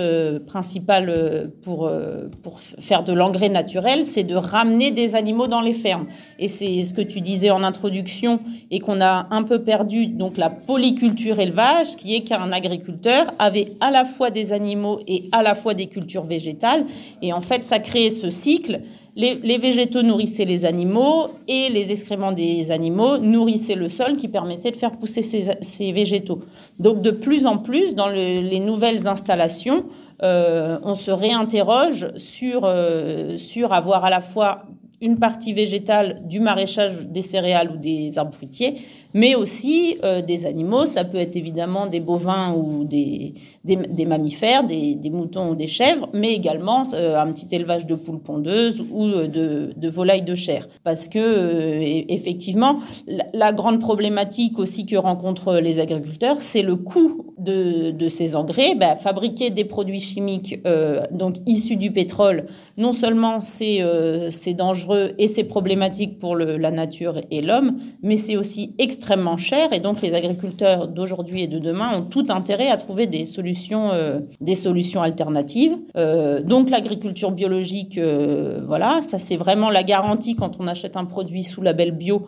principale pour, pour faire de l'engrais naturel, c'est de ramener des animaux dans les fermes. Et c'est ce que tu disais en introduction et qu'on a un peu perdu, donc la polyculture élevage, qui est qu'un agriculteur avait à la fois des animaux et à la fois des cultures végétales. Et en fait, ça créait ce cycle. Les, les végétaux nourrissaient les animaux et les excréments des animaux nourrissaient le sol qui permettait de faire pousser ces, ces végétaux. Donc de plus en plus, dans le, les nouvelles installations, euh, on se réinterroge sur, euh, sur avoir à la fois une partie végétale du maraîchage des céréales ou des arbres fruitiers, mais aussi euh, des animaux. Ça peut être évidemment des bovins ou des, des, des mammifères, des, des moutons ou des chèvres, mais également euh, un petit élevage de poules pondeuses ou de, de volailles de chair. Parce que, euh, effectivement, la, la grande problématique aussi que rencontrent les agriculteurs, c'est le coût de, de ces engrais. Ben, fabriquer des produits chimiques euh, donc issus du pétrole, non seulement c'est, euh, c'est dangereux et c'est problématique pour le, la nature et l'homme, mais c'est aussi extrêmement extrêmement cher, et donc les agriculteurs d'aujourd'hui et de demain ont tout intérêt à trouver des solutions, euh, des solutions alternatives. Euh, donc l'agriculture biologique, euh, voilà, ça c'est vraiment la garantie quand on achète un produit sous label bio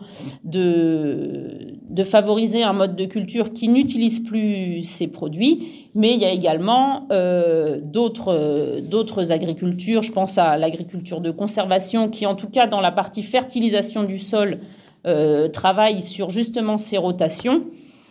de, de favoriser un mode de culture qui n'utilise plus ces produits. Mais il y a également euh, d'autres, euh, d'autres agricultures, je pense à l'agriculture de conservation qui, en tout cas dans la partie fertilisation du sol, Euh, travaille sur justement ces rotations.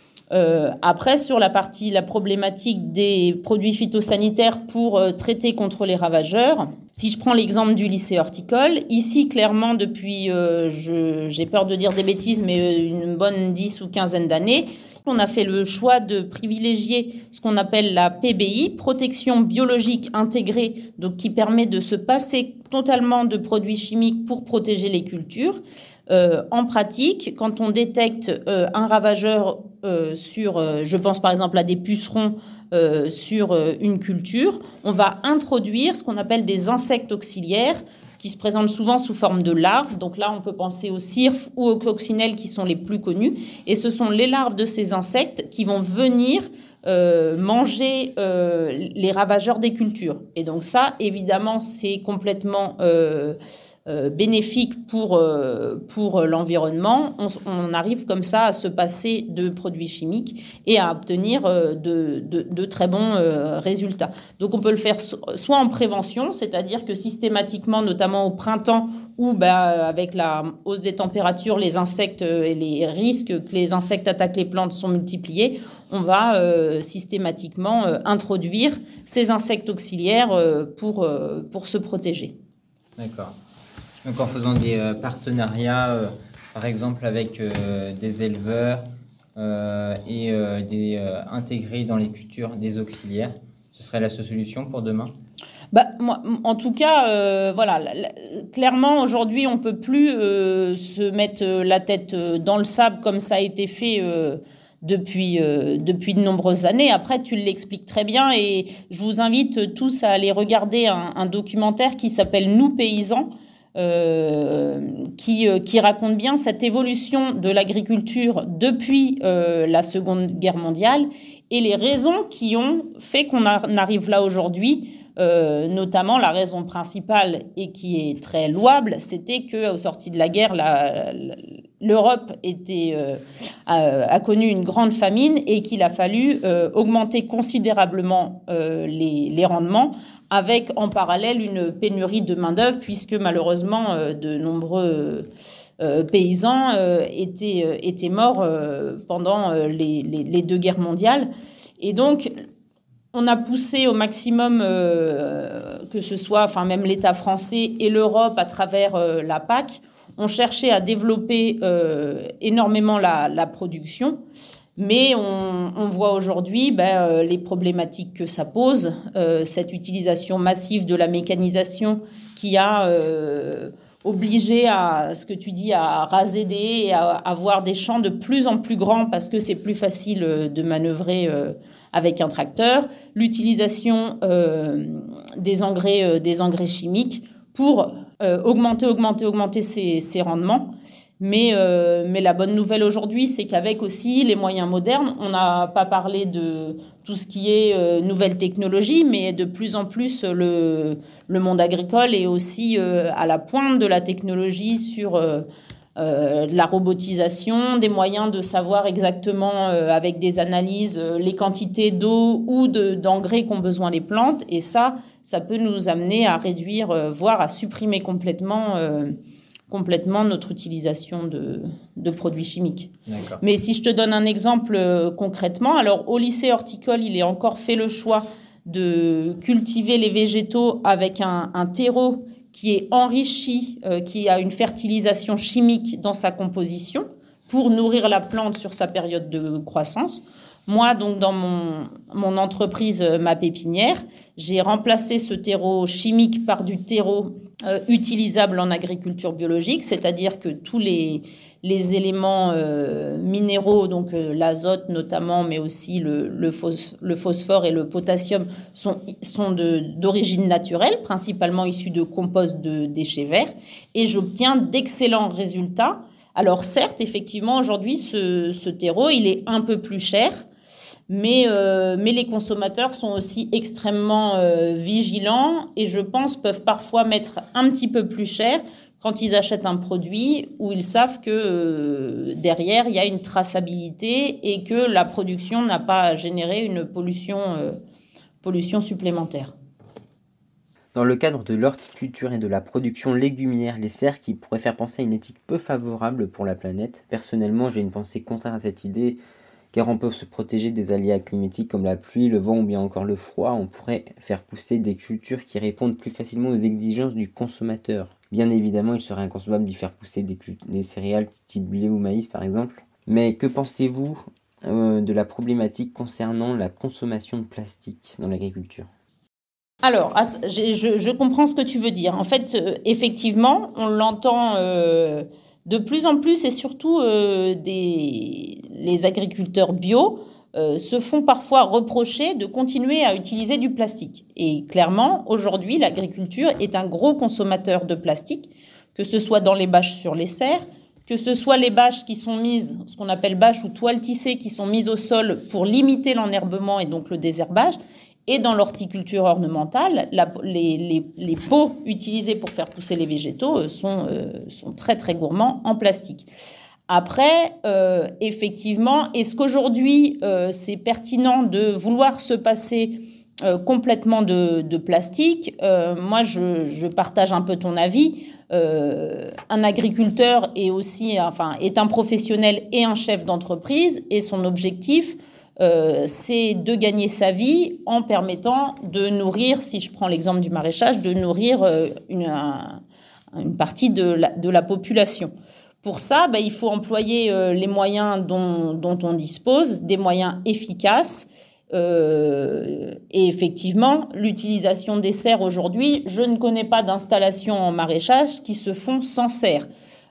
Euh, après, sur la partie, la problématique des produits phytosanitaires pour euh, traiter contre les ravageurs, si je prends l'exemple du lycée horticole, ici, clairement, depuis, euh, je, j'ai peur de dire des bêtises, mais une bonne dix ou quinzaine d'années, on a fait le choix de privilégier ce qu'on appelle la P B I, protection biologique intégrée, donc qui permet de se passer totalement de produits chimiques pour protéger les cultures. Euh, en pratique, quand on détecte euh, un ravageur euh, sur, euh, je pense par exemple à des pucerons euh, sur euh, une culture, on va introduire ce qu'on appelle des insectes auxiliaires, qui se présentent souvent sous forme de larves. Donc là, on peut penser aux cirphes ou aux coccinelles qui sont les plus connus. Et ce sont les larves de ces insectes qui vont venir euh, manger euh, les ravageurs des cultures. Et donc ça, évidemment, c'est complètement euh, euh, bénéfique pour, euh, pour l'environnement. On, on arrive comme ça à se passer de produits chimiques et à obtenir euh, de, de, de très bons euh, résultats. Donc on peut le faire so- soit en prévention, c'est-à-dire que systématiquement, notamment au printemps, où ben, avec la hausse des températures, les insectes et les risques que les insectes attaquent les plantes sont multipliés, on va euh, systématiquement euh, introduire ces insectes auxiliaires euh, pour, euh, pour se protéger. D'accord. Donc en faisant des euh, partenariats, euh, par exemple avec euh, des éleveurs euh, et euh, des, euh, intégrer dans les cultures des auxiliaires, ce serait la solution pour demain ? Bah, moi, en tout cas, euh, voilà, la, la, clairement, aujourd'hui, on ne peut plus euh, se mettre la tête dans le sable comme ça a été fait euh, depuis, euh, depuis de nombreuses années. Après, tu l'expliques très bien et je vous invite tous à aller regarder un, un documentaire qui s'appelle « Nous, paysans ». Euh, qui, euh, qui raconte bien cette évolution de l'agriculture depuis euh, la Seconde Guerre mondiale et les raisons qui ont fait qu'on a, on arrive là aujourd'hui. Euh, notamment la raison principale et qui est très louable, c'était qu'au sorti de la guerre, la, la, l'Europe était, euh, a, a connu une grande famine et qu'il a fallu euh, augmenter considérablement euh, les, les rendements, avec en parallèle une pénurie de main-d'œuvre, puisque malheureusement euh, de nombreux euh, paysans euh, étaient, euh, étaient morts euh, pendant euh, les, les, les deux guerres mondiales. Et donc, on a poussé au maximum, euh, que ce soit enfin, même l'État français et l'Europe à travers euh, la P A C, ont cherché à développer euh, énormément la, la production. Mais on, on voit aujourd'hui ben, euh, les problématiques que ça pose, euh, cette utilisation massive de la mécanisation qui a euh, obligé à, ce que tu dis, à raser des haies et à avoir des champs de plus en plus grands parce que c'est plus facile de manœuvrer euh, avec un tracteur, l'utilisation euh, des engrais, euh, des engrais chimiques pour euh, augmenter, augmenter, augmenter ces, ces rendements. Mais, euh, mais la bonne nouvelle aujourd'hui, c'est qu'avec aussi les moyens modernes, on n'a pas parlé de tout ce qui est euh, nouvelles technologies, mais de plus en plus, le, le monde agricole est aussi euh, à la pointe de la technologie sur euh, euh, la robotisation, des moyens de savoir exactement euh, avec des analyses euh, les quantités d'eau ou de, d'engrais qu'ont besoin les plantes. Et ça, ça peut nous amener à réduire, euh, voire à supprimer complètement... Euh, complètement notre utilisation de, de produits chimiques. D'accord. Mais si je te donne un exemple euh, concrètement, alors au lycée horticole, il est encore fait le choix de cultiver les végétaux avec un, un terreau qui est enrichi, euh, qui a une fertilisation chimique dans sa composition pour nourrir la plante sur sa période de croissance. Moi, donc, dans mon, mon entreprise, euh, ma pépinière, j'ai remplacé ce terreau chimique par du terreau euh, utilisable en agriculture biologique, c'est-à-dire que tous les, les éléments euh, minéraux, donc euh, l'azote notamment, mais aussi le, le, phos, le phosphore et le potassium, sont, sont de, d'origine naturelle, principalement issus de compost de déchets verts, et j'obtiens d'excellents résultats. Alors certes, effectivement, aujourd'hui, ce, ce terreau, il est un peu plus cher, mais, euh, mais les consommateurs sont aussi extrêmement euh, vigilants et je pense peuvent parfois mettre un petit peu plus cher quand ils achètent un produit où ils savent que euh, derrière, il y a une traçabilité et que la production n'a pas généré une pollution, euh, pollution supplémentaire. Dans le cadre de l'horticulture et de la production légumière, les serres qui pourraient faire penser à une éthique peu favorable pour la planète. Personnellement, j'ai une pensée contraire à cette idée, car on peut se protéger des aléas climatiques comme la pluie, le vent ou bien encore le froid. On pourrait faire pousser des cultures qui répondent plus facilement aux exigences du consommateur. Bien évidemment, il serait inconcevable d'y faire pousser des, des céréales type blé ou maïs par exemple. Mais que pensez-vous euh, de la problématique concernant la consommation de plastique dans l'agriculture ? Alors, je, je, je comprends ce que tu veux dire. En fait, euh, effectivement, on l'entend euh, de plus en plus et surtout euh, des, les agriculteurs bio euh, se font parfois reprocher de continuer à utiliser du plastique. Et clairement, aujourd'hui, l'agriculture est un gros consommateur de plastique, que ce soit dans les bâches sur les serres, que ce soit les bâches qui sont mises, ce qu'on appelle bâches ou toiles tissées, qui sont mises au sol pour limiter l'enherbement et donc le désherbage. Et dans l'horticulture ornementale, la, les, les, les pots utilisés pour faire pousser les végétaux sont, euh, sont très, très gourmands en plastique. Après, euh, effectivement, est-ce qu'aujourd'hui, euh, c'est pertinent de vouloir se passer euh, complètement de, de plastique ? euh, Moi, je, je partage un peu ton avis. Euh, un agriculteur est aussi, enfin, est un professionnel et un chef d'entreprise, et son objectif, Euh, c'est de gagner sa vie en permettant de nourrir, si je prends l'exemple du maraîchage, de nourrir euh, une, un, une partie de la, de la population. Pour ça, bah, il faut employer euh, les moyens dont, dont on dispose, des moyens efficaces. Euh, et effectivement, l'utilisation des serres aujourd'hui, je ne connais pas d'installation en maraîchage qui se font sans serre.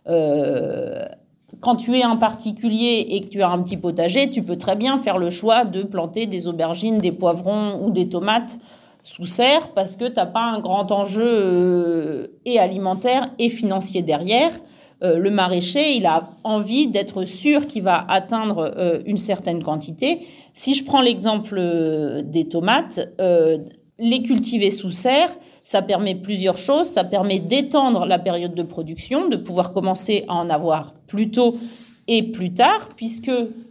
Euh, Quand tu es un particulier et que tu as un petit potager, tu peux très bien faire le choix de planter des aubergines, des poivrons ou des tomates sous serre parce que tu n'as pas un grand enjeu euh, et alimentaire et financier derrière. Euh, le maraîcher, il a envie d'être sûr qu'il va atteindre euh, une certaine quantité. Si je prends l'exemple euh, des tomates, euh, les cultiver sous serre, ça permet plusieurs choses. Ça permet d'étendre la période de production, de pouvoir commencer à en avoir plus tôt et plus tard, puisque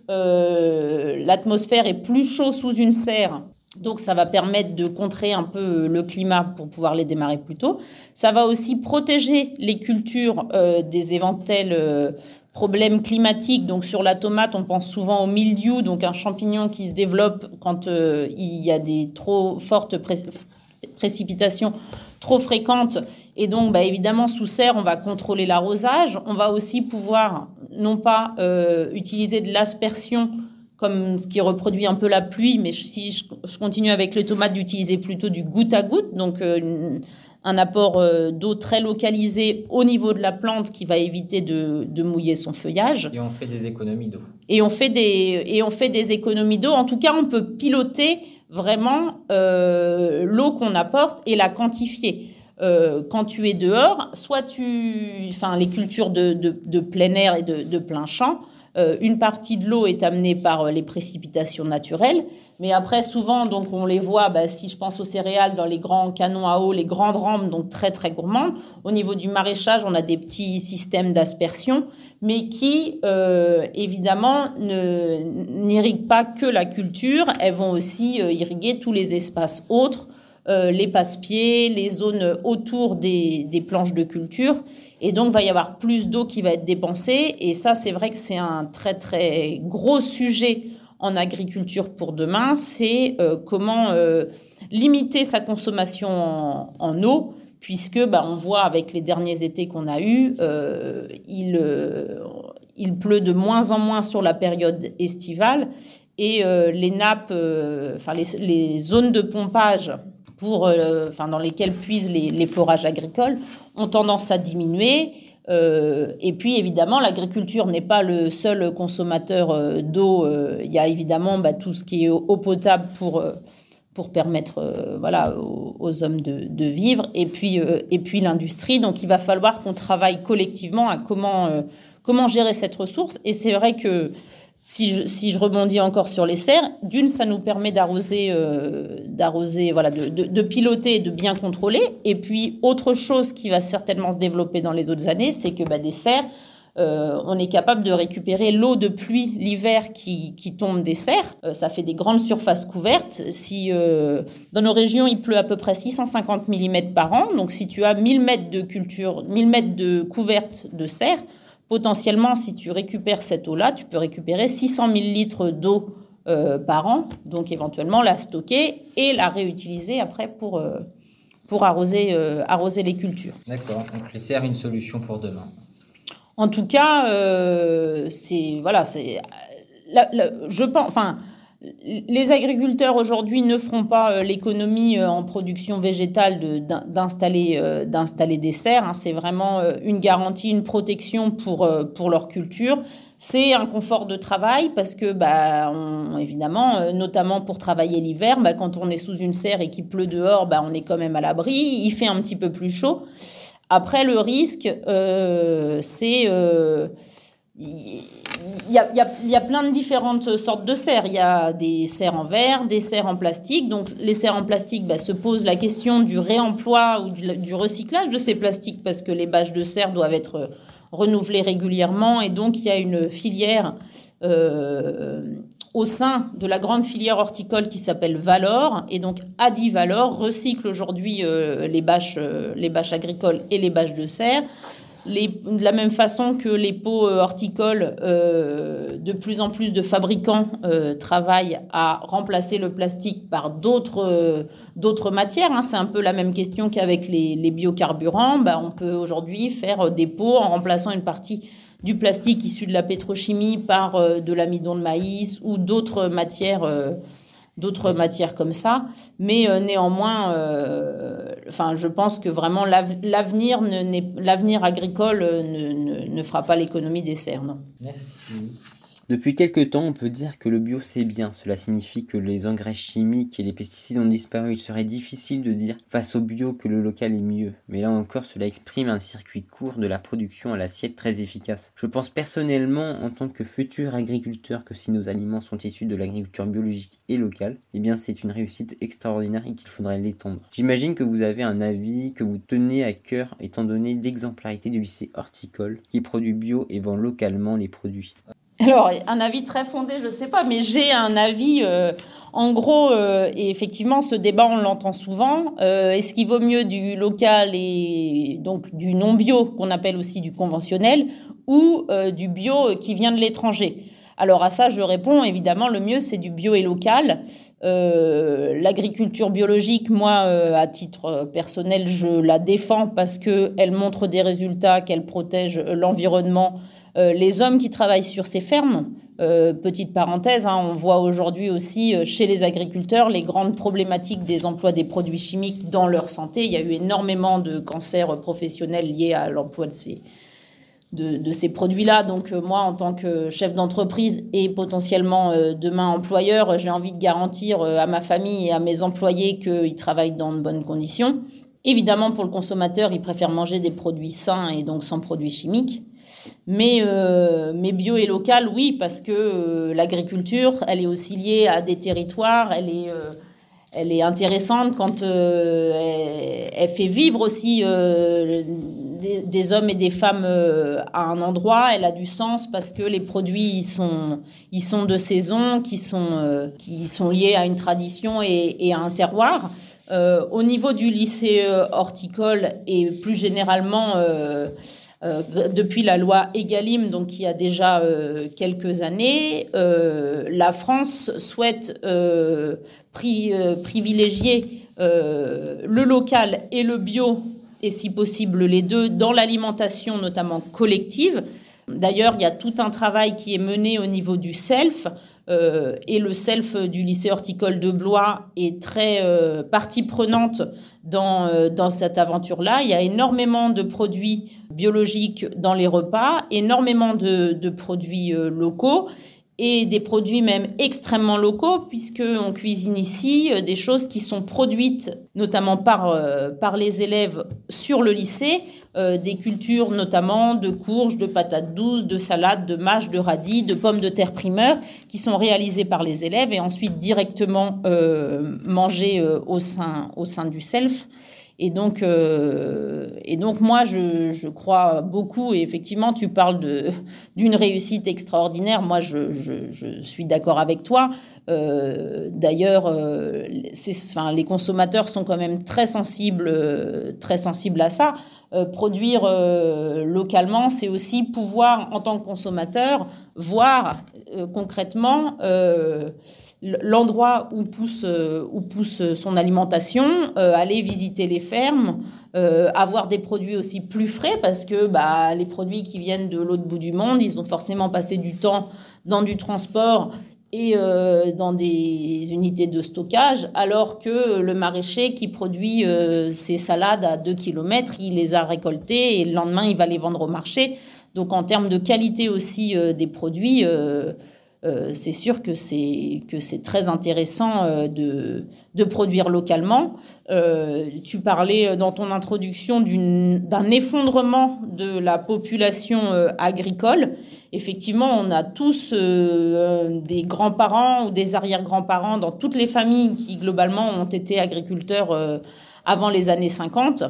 euh, l'atmosphère est plus chaude sous une serre. Donc, ça va permettre de contrer un peu le climat pour pouvoir les démarrer plus tôt. Ça va aussi protéger les cultures euh, des éventuels euh, problèmes climatiques. Donc, sur la tomate, on pense souvent au mildiou, donc un champignon qui se développe quand euh, il y a des trop fortes pré- précipitations trop fréquentes. Et donc, bah, évidemment, sous serre, on va contrôler l'arrosage. On va aussi pouvoir, non pas euh, utiliser de l'aspersion comme ce qui reproduit un peu la pluie, mais si je, je continue avec les tomates, d'utiliser plutôt du goutte à goutte, donc euh, une, un apport euh, d'eau très localisé au niveau de la plante qui va éviter de, de mouiller son feuillage. Et on fait des économies d'eau. Et on fait des, et on fait des économies d'eau. En tout cas, on peut piloter vraiment euh, l'eau qu'on apporte et la quantifier. Euh, quand tu es dehors, soit tu... Enfin, les cultures de, de, de plein air et de, de plein champ, Euh, une partie de l'eau est amenée par les précipitations naturelles, mais après souvent donc on les voit, bah, si je pense aux céréales, dans les grands canons à eau, les grandes rampes, donc très très gourmandes. Au niveau du maraîchage, on a des petits systèmes d'aspersion, mais qui euh, évidemment ne, n'irriguent pas que la culture, elles vont aussi euh, irriguer tous les espaces autres, euh, les passe-pieds, les zones autour des, des planches de culture. Et donc, il va y avoir plus d'eau qui va être dépensée. Et ça, c'est vrai que c'est un très, très gros sujet en agriculture pour demain. C'est euh, comment euh, limiter sa consommation en, en eau, puisque bah, on voit avec les derniers étés qu'on a eus, euh, il, euh, il pleut de moins en moins sur la période estivale et euh, les nappes, euh, enfin les, les zones de pompage pour, euh, enfin, dans lesquelles puisent les, les forages agricoles ont tendance à diminuer. Euh, et puis évidemment, l'agriculture n'est pas le seul consommateur euh, d'eau. Euh, il y a évidemment bah, tout ce qui est eau potable pour, euh, pour permettre euh, voilà, aux, aux hommes de, de vivre. Et puis, euh, et puis l'industrie. Donc il va falloir qu'on travaille collectivement à comment, euh, comment gérer cette ressource. Et c'est vrai que si je, si je rebondis encore sur les serres, d'une, ça nous permet d'arroser, euh, d'arroser voilà, de, de, de piloter et de bien contrôler. Et puis, autre chose qui va certainement se développer dans les autres années, c'est que bah, des serres, euh, on est capable de récupérer l'eau de pluie l'hiver qui, qui tombe des serres. Euh, ça fait des grandes surfaces couvertes. Si, euh, dans nos régions, il pleut à peu près six cent cinquante millimètres par an. Donc, si tu as mille mètres de culture, mille mètres de couvertes de serres, potentiellement, si tu récupères cette eau-là, tu peux récupérer six cent mille litres d'eau euh, par an, donc éventuellement la stocker et la réutiliser après pour, euh, pour arroser, euh, arroser les cultures. D'accord, donc les serres, une solution pour demain. En tout cas, euh, c'est voilà, c'est la, la, je pense, enfin. Les agriculteurs aujourd'hui ne feront pas euh, l'économie euh, en production végétale de, d'installer, euh, d'installer des serres. Hein. C'est vraiment euh, une garantie, une protection pour, euh, pour leur culture. C'est un confort de travail parce que, bah, on, évidemment, euh, notamment pour travailler l'hiver, bah, quand on est sous une serre et qu'il pleut dehors, bah, on est quand même à l'abri. Il fait un petit peu plus chaud. Après, le risque, euh, c'est... Euh, Il y, a, il, y a, il y a plein de différentes sortes de serres. Il y a des serres en verre, des serres en plastique. Donc, les serres en plastique, bah, se pose la question du réemploi ou du, du recyclage de ces plastiques parce que les bâches de serre doivent être renouvelées régulièrement. Et donc, il y a une filière euh, au sein de la grande filière horticole qui s'appelle Valor. Et donc, Adi Valor recycle aujourd'hui euh, les bâches, euh, les bâches agricoles et les bâches de serre. Les, de la même façon que les pots euh, horticoles, euh, de plus en plus de fabricants euh, travaillent à remplacer le plastique par d'autres, euh, d'autres matières. Hein. C'est un peu la même question qu'avec les, les biocarburants. Bah, on peut aujourd'hui faire des pots en remplaçant une partie du plastique issu de la pétrochimie par euh, de l'amidon de maïs ou d'autres matières euh, d'autres matières comme ça, mais euh, néanmoins, euh, enfin, je pense que vraiment l'avenir, ne, n'est, l'avenir agricole ne, ne, ne fera pas l'économie des serres, non. Merci. Depuis quelque temps, on peut dire que le bio c'est bien. Cela signifie que les engrais chimiques et les pesticides ont disparu. Il serait difficile de dire face au bio que le local est mieux. Mais là encore, cela exprime un circuit court de la production à l'assiette très efficace. Je pense personnellement, en tant que futur agriculteur, que si nos aliments sont issus de l'agriculture biologique et locale, eh bien c'est une réussite extraordinaire et qu'il faudrait l'étendre. J'imagine que vous avez un avis que vous tenez à cœur étant donné l'exemplarité du lycée horticole qui produit bio et vend localement les produits. Alors, un avis très fondé, je ne sais pas, mais j'ai un avis, euh, en gros, euh, et effectivement, ce débat, on l'entend souvent. Euh, est-ce qu'il vaut mieux du local et donc du non-bio, qu'on appelle aussi du conventionnel, ou euh, du bio qui vient de l'étranger ? Alors à ça, je réponds, évidemment, le mieux, c'est du bio et local. Euh, l'agriculture biologique, moi, euh, à titre personnel, je la défends parce qu'elle montre des résultats, qu'elle protège l'environnement. Euh, les hommes qui travaillent sur ces fermes, euh, petite parenthèse, hein, on voit aujourd'hui aussi euh, chez les agriculteurs les grandes problématiques des emplois des produits chimiques dans leur santé. Il y a eu énormément de cancers professionnels liés à l'emploi de ces, de, de ces produits-là. Donc euh, moi, en tant que chef d'entreprise et potentiellement euh, demain employeur, j'ai envie de garantir euh, à ma famille et à mes employés qu'ils travaillent dans de bonnes conditions. Évidemment, pour le consommateur, il préfère manger des produits sains et donc sans produits chimiques. Mais, euh, mais bio et local, oui, parce que euh, l'agriculture, elle est aussi liée à des territoires, elle est, euh, elle est intéressante quand euh, elle, elle fait vivre aussi euh, des, des hommes et des femmes euh, à un endroit. Elle a du sens parce que les produits, ils sont, ils sont de saison, qui sont, euh, qui sont liés à une tradition et, et à un terroir. Euh, au niveau du lycée euh, horticole et plus généralement... Euh, Euh, depuis la loi Egalim, donc il y a déjà euh, quelques années, euh, la France souhaite euh, pri- euh, privilégier euh, le local et le bio et si possible les deux, dans l'alimentation notamment collective. D'ailleurs, il y a tout un travail qui est mené au niveau du self, euh, et le self du lycée horticole de Blois est très euh, partie prenante dans, euh, dans cette aventure-là. Il y a énormément de produits biologiques dans les repas, énormément de, de produits euh, locaux, et des produits même extrêmement locaux, puisqu'on cuisine ici des choses qui sont produites notamment par, euh, par les élèves sur le lycée, euh, des cultures notamment de courges, de patates douces, de salades, de mâches, de radis, de pommes de terre primeurs, qui sont réalisées par les élèves et ensuite directement euh, mangées euh, au sein, au sein du self. Et donc, euh, et donc moi, je, je crois beaucoup, et effectivement, tu parles de, d'une réussite extraordinaire. Moi, je, je, je suis d'accord avec toi. Euh, d'ailleurs, euh, c'est, enfin, les consommateurs sont quand même très sensibles, euh, très sensibles à ça. Euh, produire euh, localement, c'est aussi pouvoir, en tant que consommateur, voir euh, concrètement euh, l'endroit où pousse, euh, où pousse son alimentation, euh, aller visiter les fermes, euh, avoir des produits aussi plus frais, parce que bah, les produits qui viennent de l'autre bout du monde, ils ont forcément passé du temps dans du transport et euh, dans des unités de stockage, alors que le maraîcher qui produit euh, ses salades à deux kilomètres, il les a récoltées et le lendemain, il va les vendre au marché. Donc, en termes de qualité aussi euh, des produits, euh, euh, c'est sûr que c'est, que c'est très intéressant euh, de, de produire localement. Euh, tu parlais dans ton introduction d'une, d'un effondrement de la population euh, agricole. Effectivement, on a tous euh, des grands-parents ou des arrière-grands-parents dans toutes les familles qui, globalement, ont été agriculteurs euh, avant les années cinquante.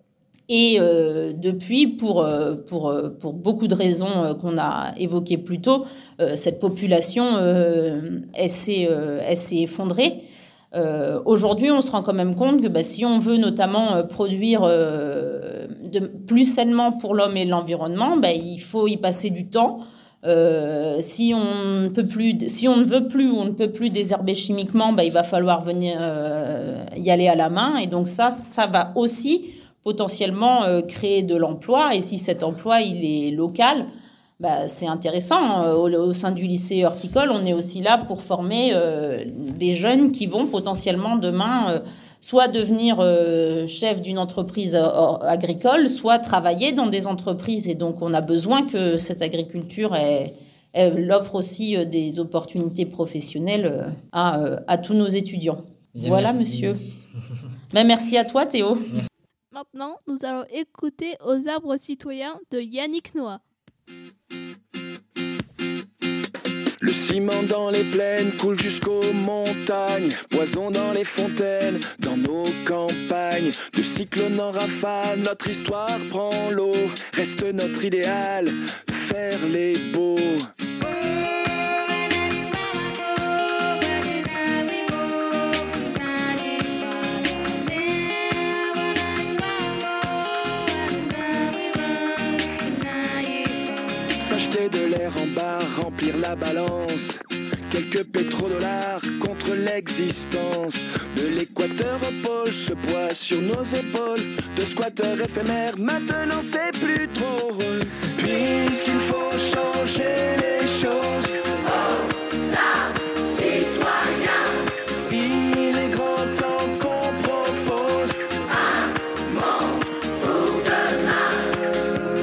Et euh, depuis, pour, pour, pour beaucoup de raisons qu'on a évoquées plus tôt, euh, cette population, euh, elle, s'est, euh, elle s'est effondrée. Euh, aujourd'hui, on se rend quand même compte que bah, si on veut notamment euh, produire euh, de, plus sainement pour l'homme et l'environnement, bah, il faut y passer du temps. Euh, si on ne peut plus, si on ne veut plus ou on ne peut plus désherber chimiquement, bah, il va falloir venir euh, y aller à la main. Et donc ça, ça va aussi potentiellement euh, créer de l'emploi. Et si cet emploi, il est local, bah, c'est intéressant. Euh, au, au sein du lycée horticole, on est aussi là pour former euh, des jeunes qui vont potentiellement demain euh, soit devenir euh, chef d'une entreprise euh, agricole, soit travailler dans des entreprises. Et donc, on a besoin que cette agriculture ait, elle offre aussi euh, des opportunités professionnelles euh, à, euh, à tous nos étudiants. Bien, voilà, merci. Monsieur. Ben, merci à toi, Théo. Merci. Maintenant, nous allons écouter Aux arbres citoyens de Yannick Noah. Le ciment dans les plaines coule jusqu'aux montagnes, poison dans les fontaines, dans nos campagnes. De cyclone en rafale, notre histoire prend l'eau. Reste notre idéal, faire les beaux. S'acheter de l'air en barre, remplir la balance. Quelques pétrodollars contre l'existence. De l'équateur au pôle, ce poids sur nos épaules. De squatteurs éphémères, maintenant c'est plus drôle. Puisqu'il faut changer les choses. Oh, ça, citoyen. Il est grand temps qu'on propose un monde pour demain.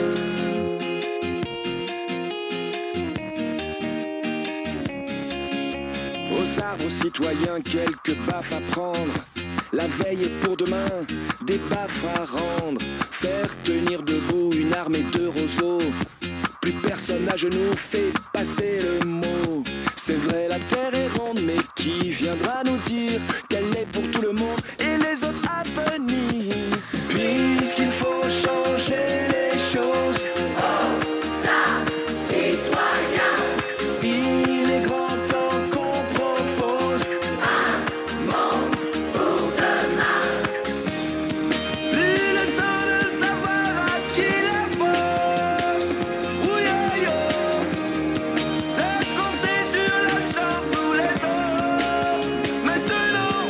Aux arbres citoyens, quelques baffes à prendre. La veille est pour demain, des baffes à rendre. Faire tenir debout une armée de roseaux. Plus personne à genoux fait passer le mot. C'est vrai, la terre est ronde, mais qui viendra nous dire qu'elle est pour tout le monde et les autres à venir? Puisqu'il faut changer les choses. Oh, ça, citoyen. Il est grand temps qu'on propose un monde pour demain. Plus le temps de savoir à qui la faute. Oui, yo, yo. De compter sur la chance ou les autres. Maintenant,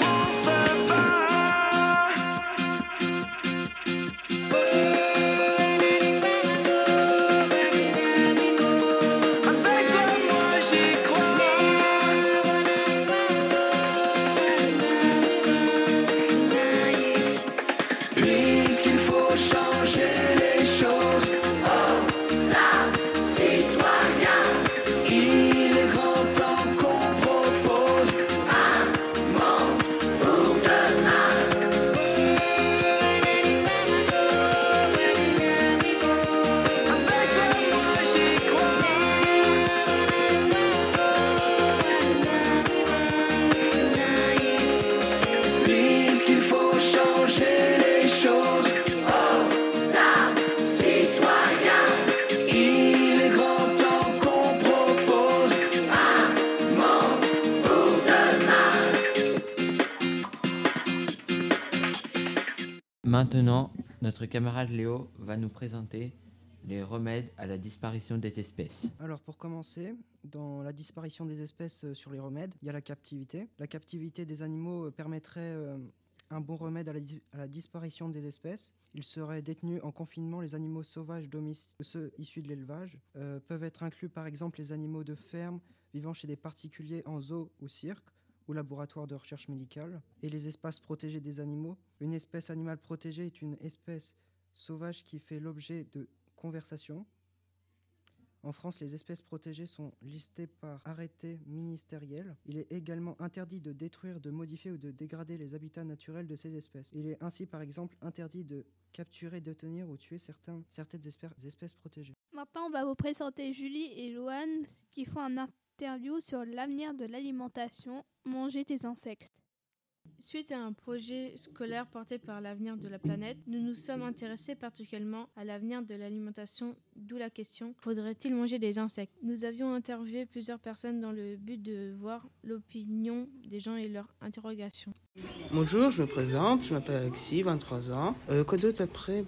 Maintenant, notre camarade Léo va nous présenter les remèdes à la disparition des espèces. Alors pour commencer, dans la disparition des espèces euh, sur les remèdes, il y a la captivité. La captivité des animaux euh, permettrait euh, un bon remède à la, di- à la disparition des espèces. Ils seraient détenus en confinement. Les animaux sauvages domestiques, ceux issus de l'élevage, euh, peuvent être inclus par exemple les animaux de ferme vivant chez des particuliers en zoo ou cirque ou laboratoire de recherche médicale, et les espaces protégés des animaux. Une espèce animale protégée est une espèce sauvage qui fait l'objet de conversation. En France, les espèces protégées sont listées par arrêté ministériel. Il est également interdit de détruire, de modifier ou de dégrader les habitats naturels de ces espèces. Il est ainsi, par exemple, interdit de capturer, détenir ou tuer certains, certaines espèces, espèces protégées. Maintenant, on va vous présenter Julie et Louane qui font un interview sur l'avenir de l'alimentation, manger des insectes. Suite à un projet scolaire porté par l'avenir de la planète, nous nous sommes intéressés particulièrement à l'avenir de l'alimentation, d'où la question « Faudrait-il manger des insectes ?» Nous avions interviewé plusieurs personnes dans le but de voir l'opinion des gens et leurs interrogations. Bonjour, je me présente, je m'appelle Alexis, vingt-trois ans. Euh, quoi d'autre après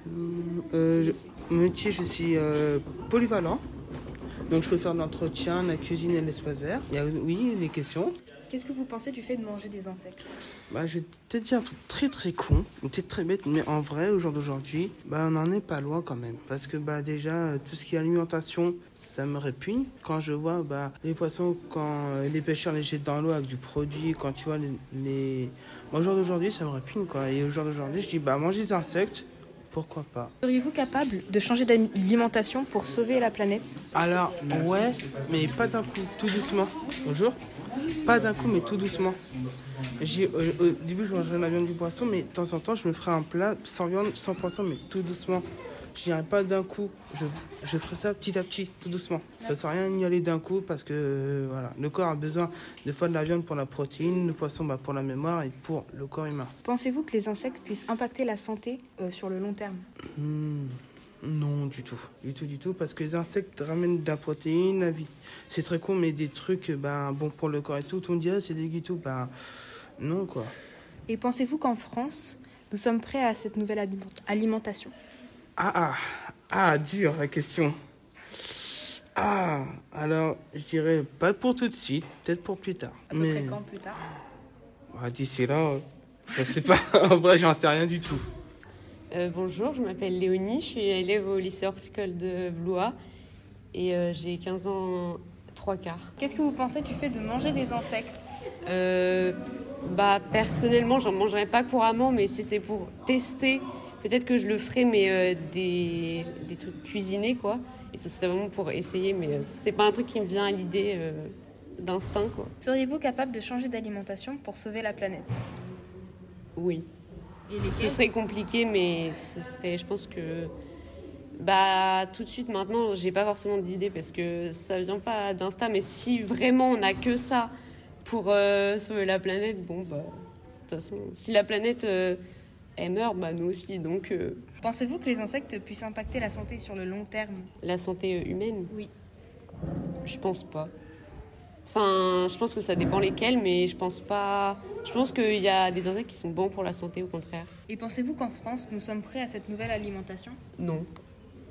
euh, je, Mon métier, je suis euh, polyvalent. Donc je peux faire de l'entretien, la cuisine et l'espace vert. Il y a, oui, les questions. Qu'est-ce que vous pensez du fait de manger des insectes ? Bah, je vais te dire un truc très très con, peut-être très bête, mais en vrai, au jour d'aujourd'hui, bah, on n'en est pas loin quand même. Parce que bah, déjà, tout ce qui est alimentation, ça me répugne. Quand je vois bah, les poissons, quand euh, les pêcheurs les jettent dans l'eau avec du produit, quand tu vois les... les... Bah, au jour d'aujourd'hui, ça me répugne, quoi. Et au jour d'aujourd'hui, je dis, bah, manger des insectes, pourquoi pas. Seriez-vous capable de changer d'alimentation pour sauver la planète ? Alors, ouais, mais pas d'un coup, tout doucement. Bonjour. Pas d'un coup, mais tout doucement. J'ai, euh, au début, je mangeais la viande du poisson, mais de temps en temps, je me ferai un plat sans viande, sans poisson, mais tout doucement. Je n'irai pas d'un coup. Je, je ferai ça petit à petit, tout doucement. Ça ne sert à rien d'y aller d'un coup parce que euh, voilà, le corps a besoin des fois de la viande pour la protéine, le poisson bah, pour la mémoire et pour le corps humain. Pensez-vous que les insectes puissent impacter la santé euh, sur le long terme ? mmh. Non, du tout. Du tout, du tout, parce que les insectes ramènent de la protéine, la vie. C'est très con, mais des trucs ben, bons pour le corps et tout, on dirait c'est des tout, ben non, quoi. Et pensez-vous qu'en France, nous sommes prêts à cette nouvelle alimentation ? Ah, ah, ah, dur la question. Ah, alors, je dirais pas pour tout de suite, peut-être pour plus tard. À peu mais... près quand plus tard ? bah, d'ici là, je sais pas, en vrai, j'en sais rien du tout. Euh, bonjour, je m'appelle Léonie, je suis élève au lycée horticole de Blois et euh, j'ai quinze ans, trois quarts. Qu'est-ce que vous pensez du fait de manger des insectes ? euh, bah, Personnellement, j'en mangerai pas couramment, mais si c'est pour tester, peut-être que je le ferai, mais euh, des, des trucs cuisinés, quoi. Et ce serait vraiment pour essayer, mais euh, c'est pas un truc qui me vient à l'idée euh, d'instinct, quoi. Seriez-vous capable de changer d'alimentation pour sauver la planète ? Oui. Ce serait compliqué, mais ce serait, je pense que, bah, tout de suite maintenant, j'ai pas forcément d'idée parce que ça vient pas d'instinct. Mais si vraiment on n'a que ça pour euh, sauver la planète, bon, bah, de toute façon, si la planète euh, elle meurt, bah, nous aussi. Donc, euh... pensez-vous que les insectes puissent impacter la santé sur le long terme ? La santé humaine ? Oui. Je pense pas. Enfin, je pense que ça dépend lesquels, mais je pense pas. Je pense qu'il y a des insectes qui sont bons pour la santé, au contraire. Et pensez-vous qu'en France, nous sommes prêts à cette nouvelle alimentation ? Non. Pourquoi ?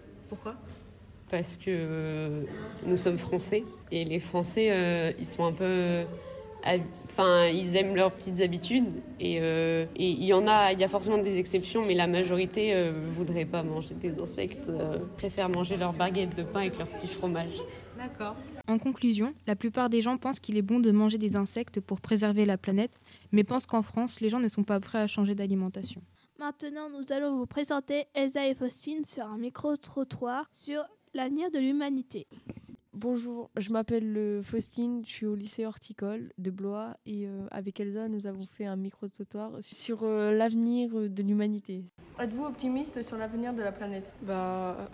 Parce que euh, nous sommes Français et les Français, euh, ils sont un peu. Enfin, ils aiment leurs petites habitudes et euh, et il y en a, il y a forcément des exceptions, mais la majorité euh, voudrait pas manger des insectes, euh, préfèrent manger leur baguette de pain avec leur petit fromage. D'accord. En conclusion, la plupart des gens pensent qu'il est bon de manger des insectes pour préserver la planète, mais pensent qu'en France, les gens ne sont pas prêts à changer d'alimentation. Maintenant, nous allons vous présenter Elsa et Faustine sur un micro-trottoir sur l'avenir de l'humanité. Bonjour, je m'appelle Faustine, je suis au lycée horticole de Blois et euh, avec Elsa, nous avons fait un micro-trottoir sur euh, l'avenir de l'humanité. Êtes-vous optimiste sur l'avenir de la planète ? Bah,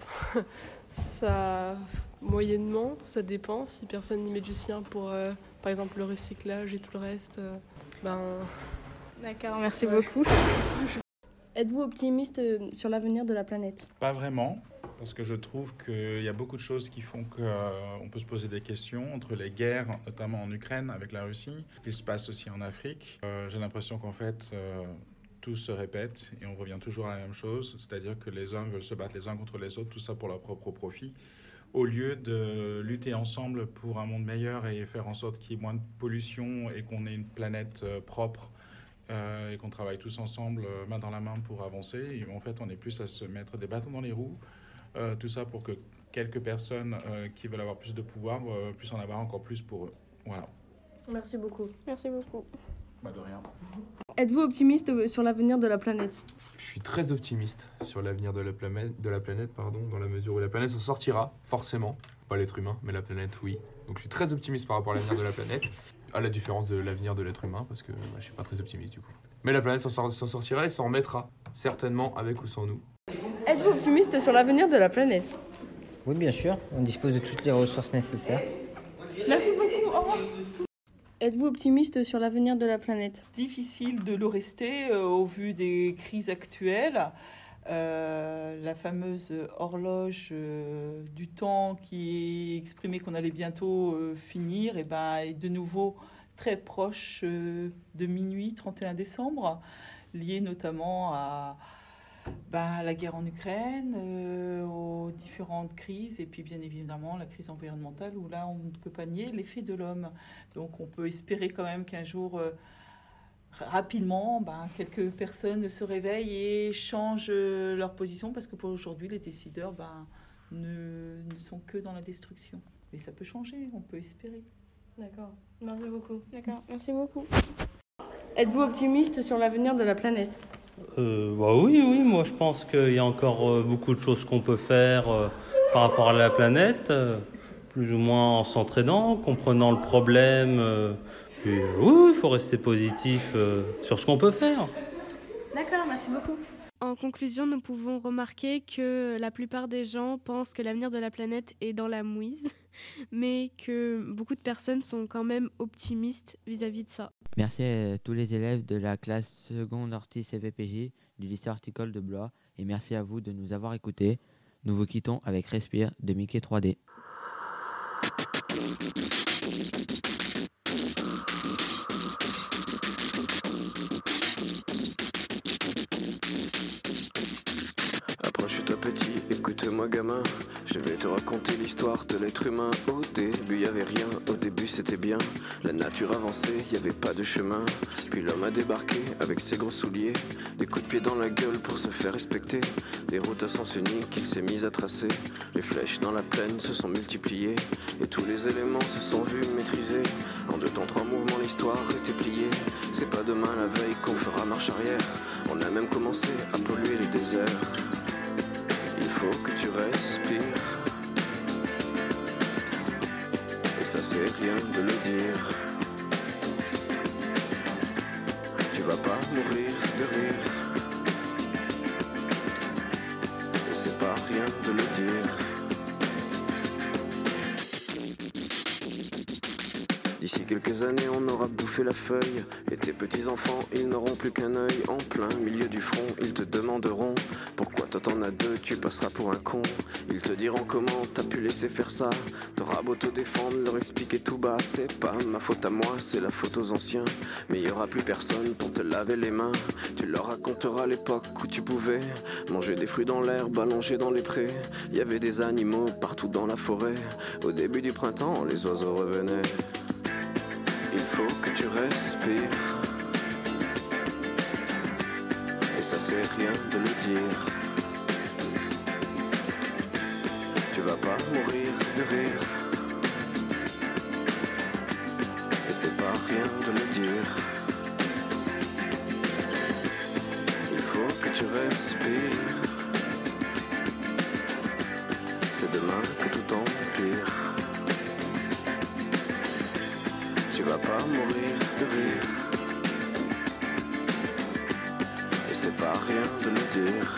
ça, moyennement, ça dépend. Si personne n'y met du sien pour, euh, par exemple, le recyclage et tout le reste, euh, ben... D'accord, merci ouais. beaucoup. Êtes-vous optimiste sur l'avenir de la planète ? Pas vraiment. Parce que je trouve qu'il y a beaucoup de choses qui font qu'on euh, peut se poser des questions entre les guerres, notamment en Ukraine avec la Russie, ce qui se passe aussi en Afrique. Euh, j'ai l'impression qu'en fait, euh, tout se répète et on revient toujours à la même chose, c'est-à-dire que les uns veulent se battre les uns contre les autres, tout ça pour leur propre profit, au lieu de lutter ensemble pour un monde meilleur et faire en sorte qu'il y ait moins de pollution et qu'on ait une planète euh, propre euh, et qu'on travaille tous ensemble, euh, main dans la main pour avancer. Et en fait, on est plus à se mettre des bâtons dans les roues, euh, tout ça pour que quelques personnes euh, qui veulent avoir plus de pouvoir euh, puissent en avoir encore plus pour eux. Voilà. Merci beaucoup. Merci beaucoup. Bah, de rien. Êtes-vous optimiste sur l'avenir de la planète ? Je suis très optimiste sur l'avenir de la planète, de la planète pardon, dans la mesure où la planète s'en sortira, forcément. Pas l'être humain, mais la planète, oui. Donc je suis très optimiste par rapport à l'avenir de la planète, à la différence de l'avenir de l'être humain, parce que bah, je suis pas très optimiste du coup. Mais la planète s'en, sort, s'en sortira et s'en remettra, certainement avec ou sans nous. Êtes-vous optimiste sur l'avenir de la planète ? Oui, bien sûr. On dispose de toutes les ressources nécessaires. Merci beaucoup. Au revoir. Êtes-vous optimiste sur l'avenir de la planète ? Difficile de le rester euh, au vu des crises actuelles. Euh, la fameuse horloge euh, du temps qui exprimait qu'on allait bientôt euh, finir et ben, est de nouveau très proche euh, de minuit, trente et un décembre, liée notamment à ben, la guerre en Ukraine, euh, aux différentes crises et puis bien évidemment la crise environnementale où là on ne peut pas nier l'effet de l'homme. Donc on peut espérer quand même qu'un jour, euh, rapidement, ben, quelques personnes se réveillent et changent euh, leur position parce que pour aujourd'hui les décideurs ben, ne, ne sont que dans la destruction. Mais ça peut changer, on peut espérer. D'accord, merci beaucoup. D'accord, merci beaucoup. Êtes-vous optimiste sur l'avenir de la planète ? Euh, bah oui, oui, moi je pense qu'il y a encore euh, beaucoup de choses qu'on peut faire euh, par rapport à la planète, euh, plus ou moins en s'entraînant, comprenant le problème. Euh, puis, euh, oui, il faut rester positif euh, sur ce qu'on peut faire. D'accord, merci beaucoup. En conclusion, nous pouvons remarquer que la plupart des gens pensent que l'avenir de la planète est dans la mouise, mais que beaucoup de personnes sont quand même optimistes vis-à-vis de ça. Merci à tous les élèves de la classe seconde Ortis C V P J du lycée horticole de Blois et merci à vous de nous avoir écoutés. Nous vous quittons avec Respire de Mickey trois D. Approche-toi petit, écoute-moi gamin. Je vais te raconter l'histoire de l'être humain. Au début y avait rien, au début c'était bien. La nature avançait, y avait pas de chemin. Puis l'homme a débarqué avec ses gros souliers, des coups de pied dans la gueule pour se faire respecter. Des routes à sens unique qu'il s'est mis à tracer. Les flèches dans la plaine se sont multipliées et tous les éléments se sont vus maîtrisés. En deux temps trois mouvements l'histoire était pliée. C'est pas demain la veille qu'on fera marche arrière. On a même commencé à polluer les déserts. Il faut que tu respires. Et ça c'est rien de le dire. Tu vas pas mourir de rire. Et c'est pas rien de le dire. D'ici quelques années on aura bouffé la feuille. Et tes petits enfants ils n'auront plus qu'un œil. En plein milieu du front ils te demanderont pourquoi toi t'en as deux, tu passeras pour un con. Ils te diront comment t'as pu laisser faire ça. T'auras beau te défendre, leur expliquer tout bas. C'est pas ma faute à moi, c'est la faute aux anciens. Mais y aura plus personne pour te laver les mains. Tu leur raconteras l'époque où tu pouvais manger des fruits dans l'herbe, allongés dans les prés. Y avait des animaux partout dans la forêt. Au début du printemps, les oiseaux revenaient. Il faut que tu respires. Et ça c'est rien de le dire. Tu vas pas mourir de rire. Et c'est pas rien de le dire. Il faut que tu respires. C'est demain que tout empire. Tu vas pas mourir de rire. Et c'est pas rien de le dire.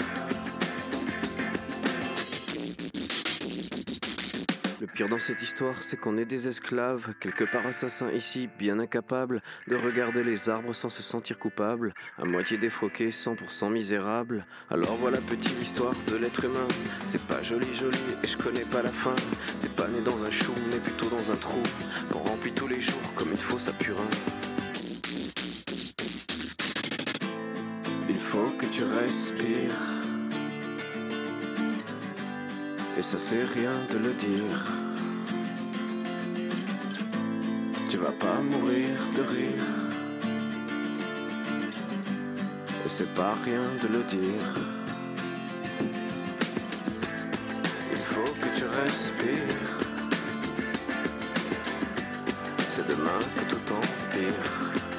Le pire dans cette histoire, c'est qu'on est des esclaves, quelque part assassins ici, bien incapables de regarder les arbres sans se sentir coupables, à moitié défroqués, cent pour cent misérables. Alors voilà petite l'histoire de l'être humain. C'est pas joli joli et je connais pas la fin. T'es pas né dans un chou, mais plutôt dans un trou qu'on remplit tous les jours comme une fosse à purin. Il tu respires. Et ça c'est rien de le dire. Tu vas pas mourir de rire. Et c'est pas rien de le dire. Il faut que tu respires. C'est demain que tout empire.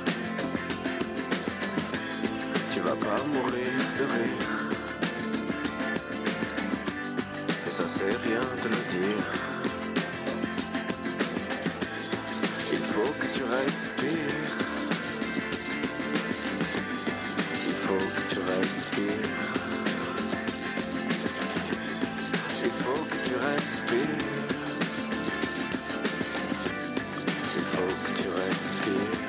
Tu vas pas mourir de rire. Et ça c'est rien de le dire. Il faut que tu respires. Il faut que tu respires. Il faut que tu respires. Il faut que tu respires.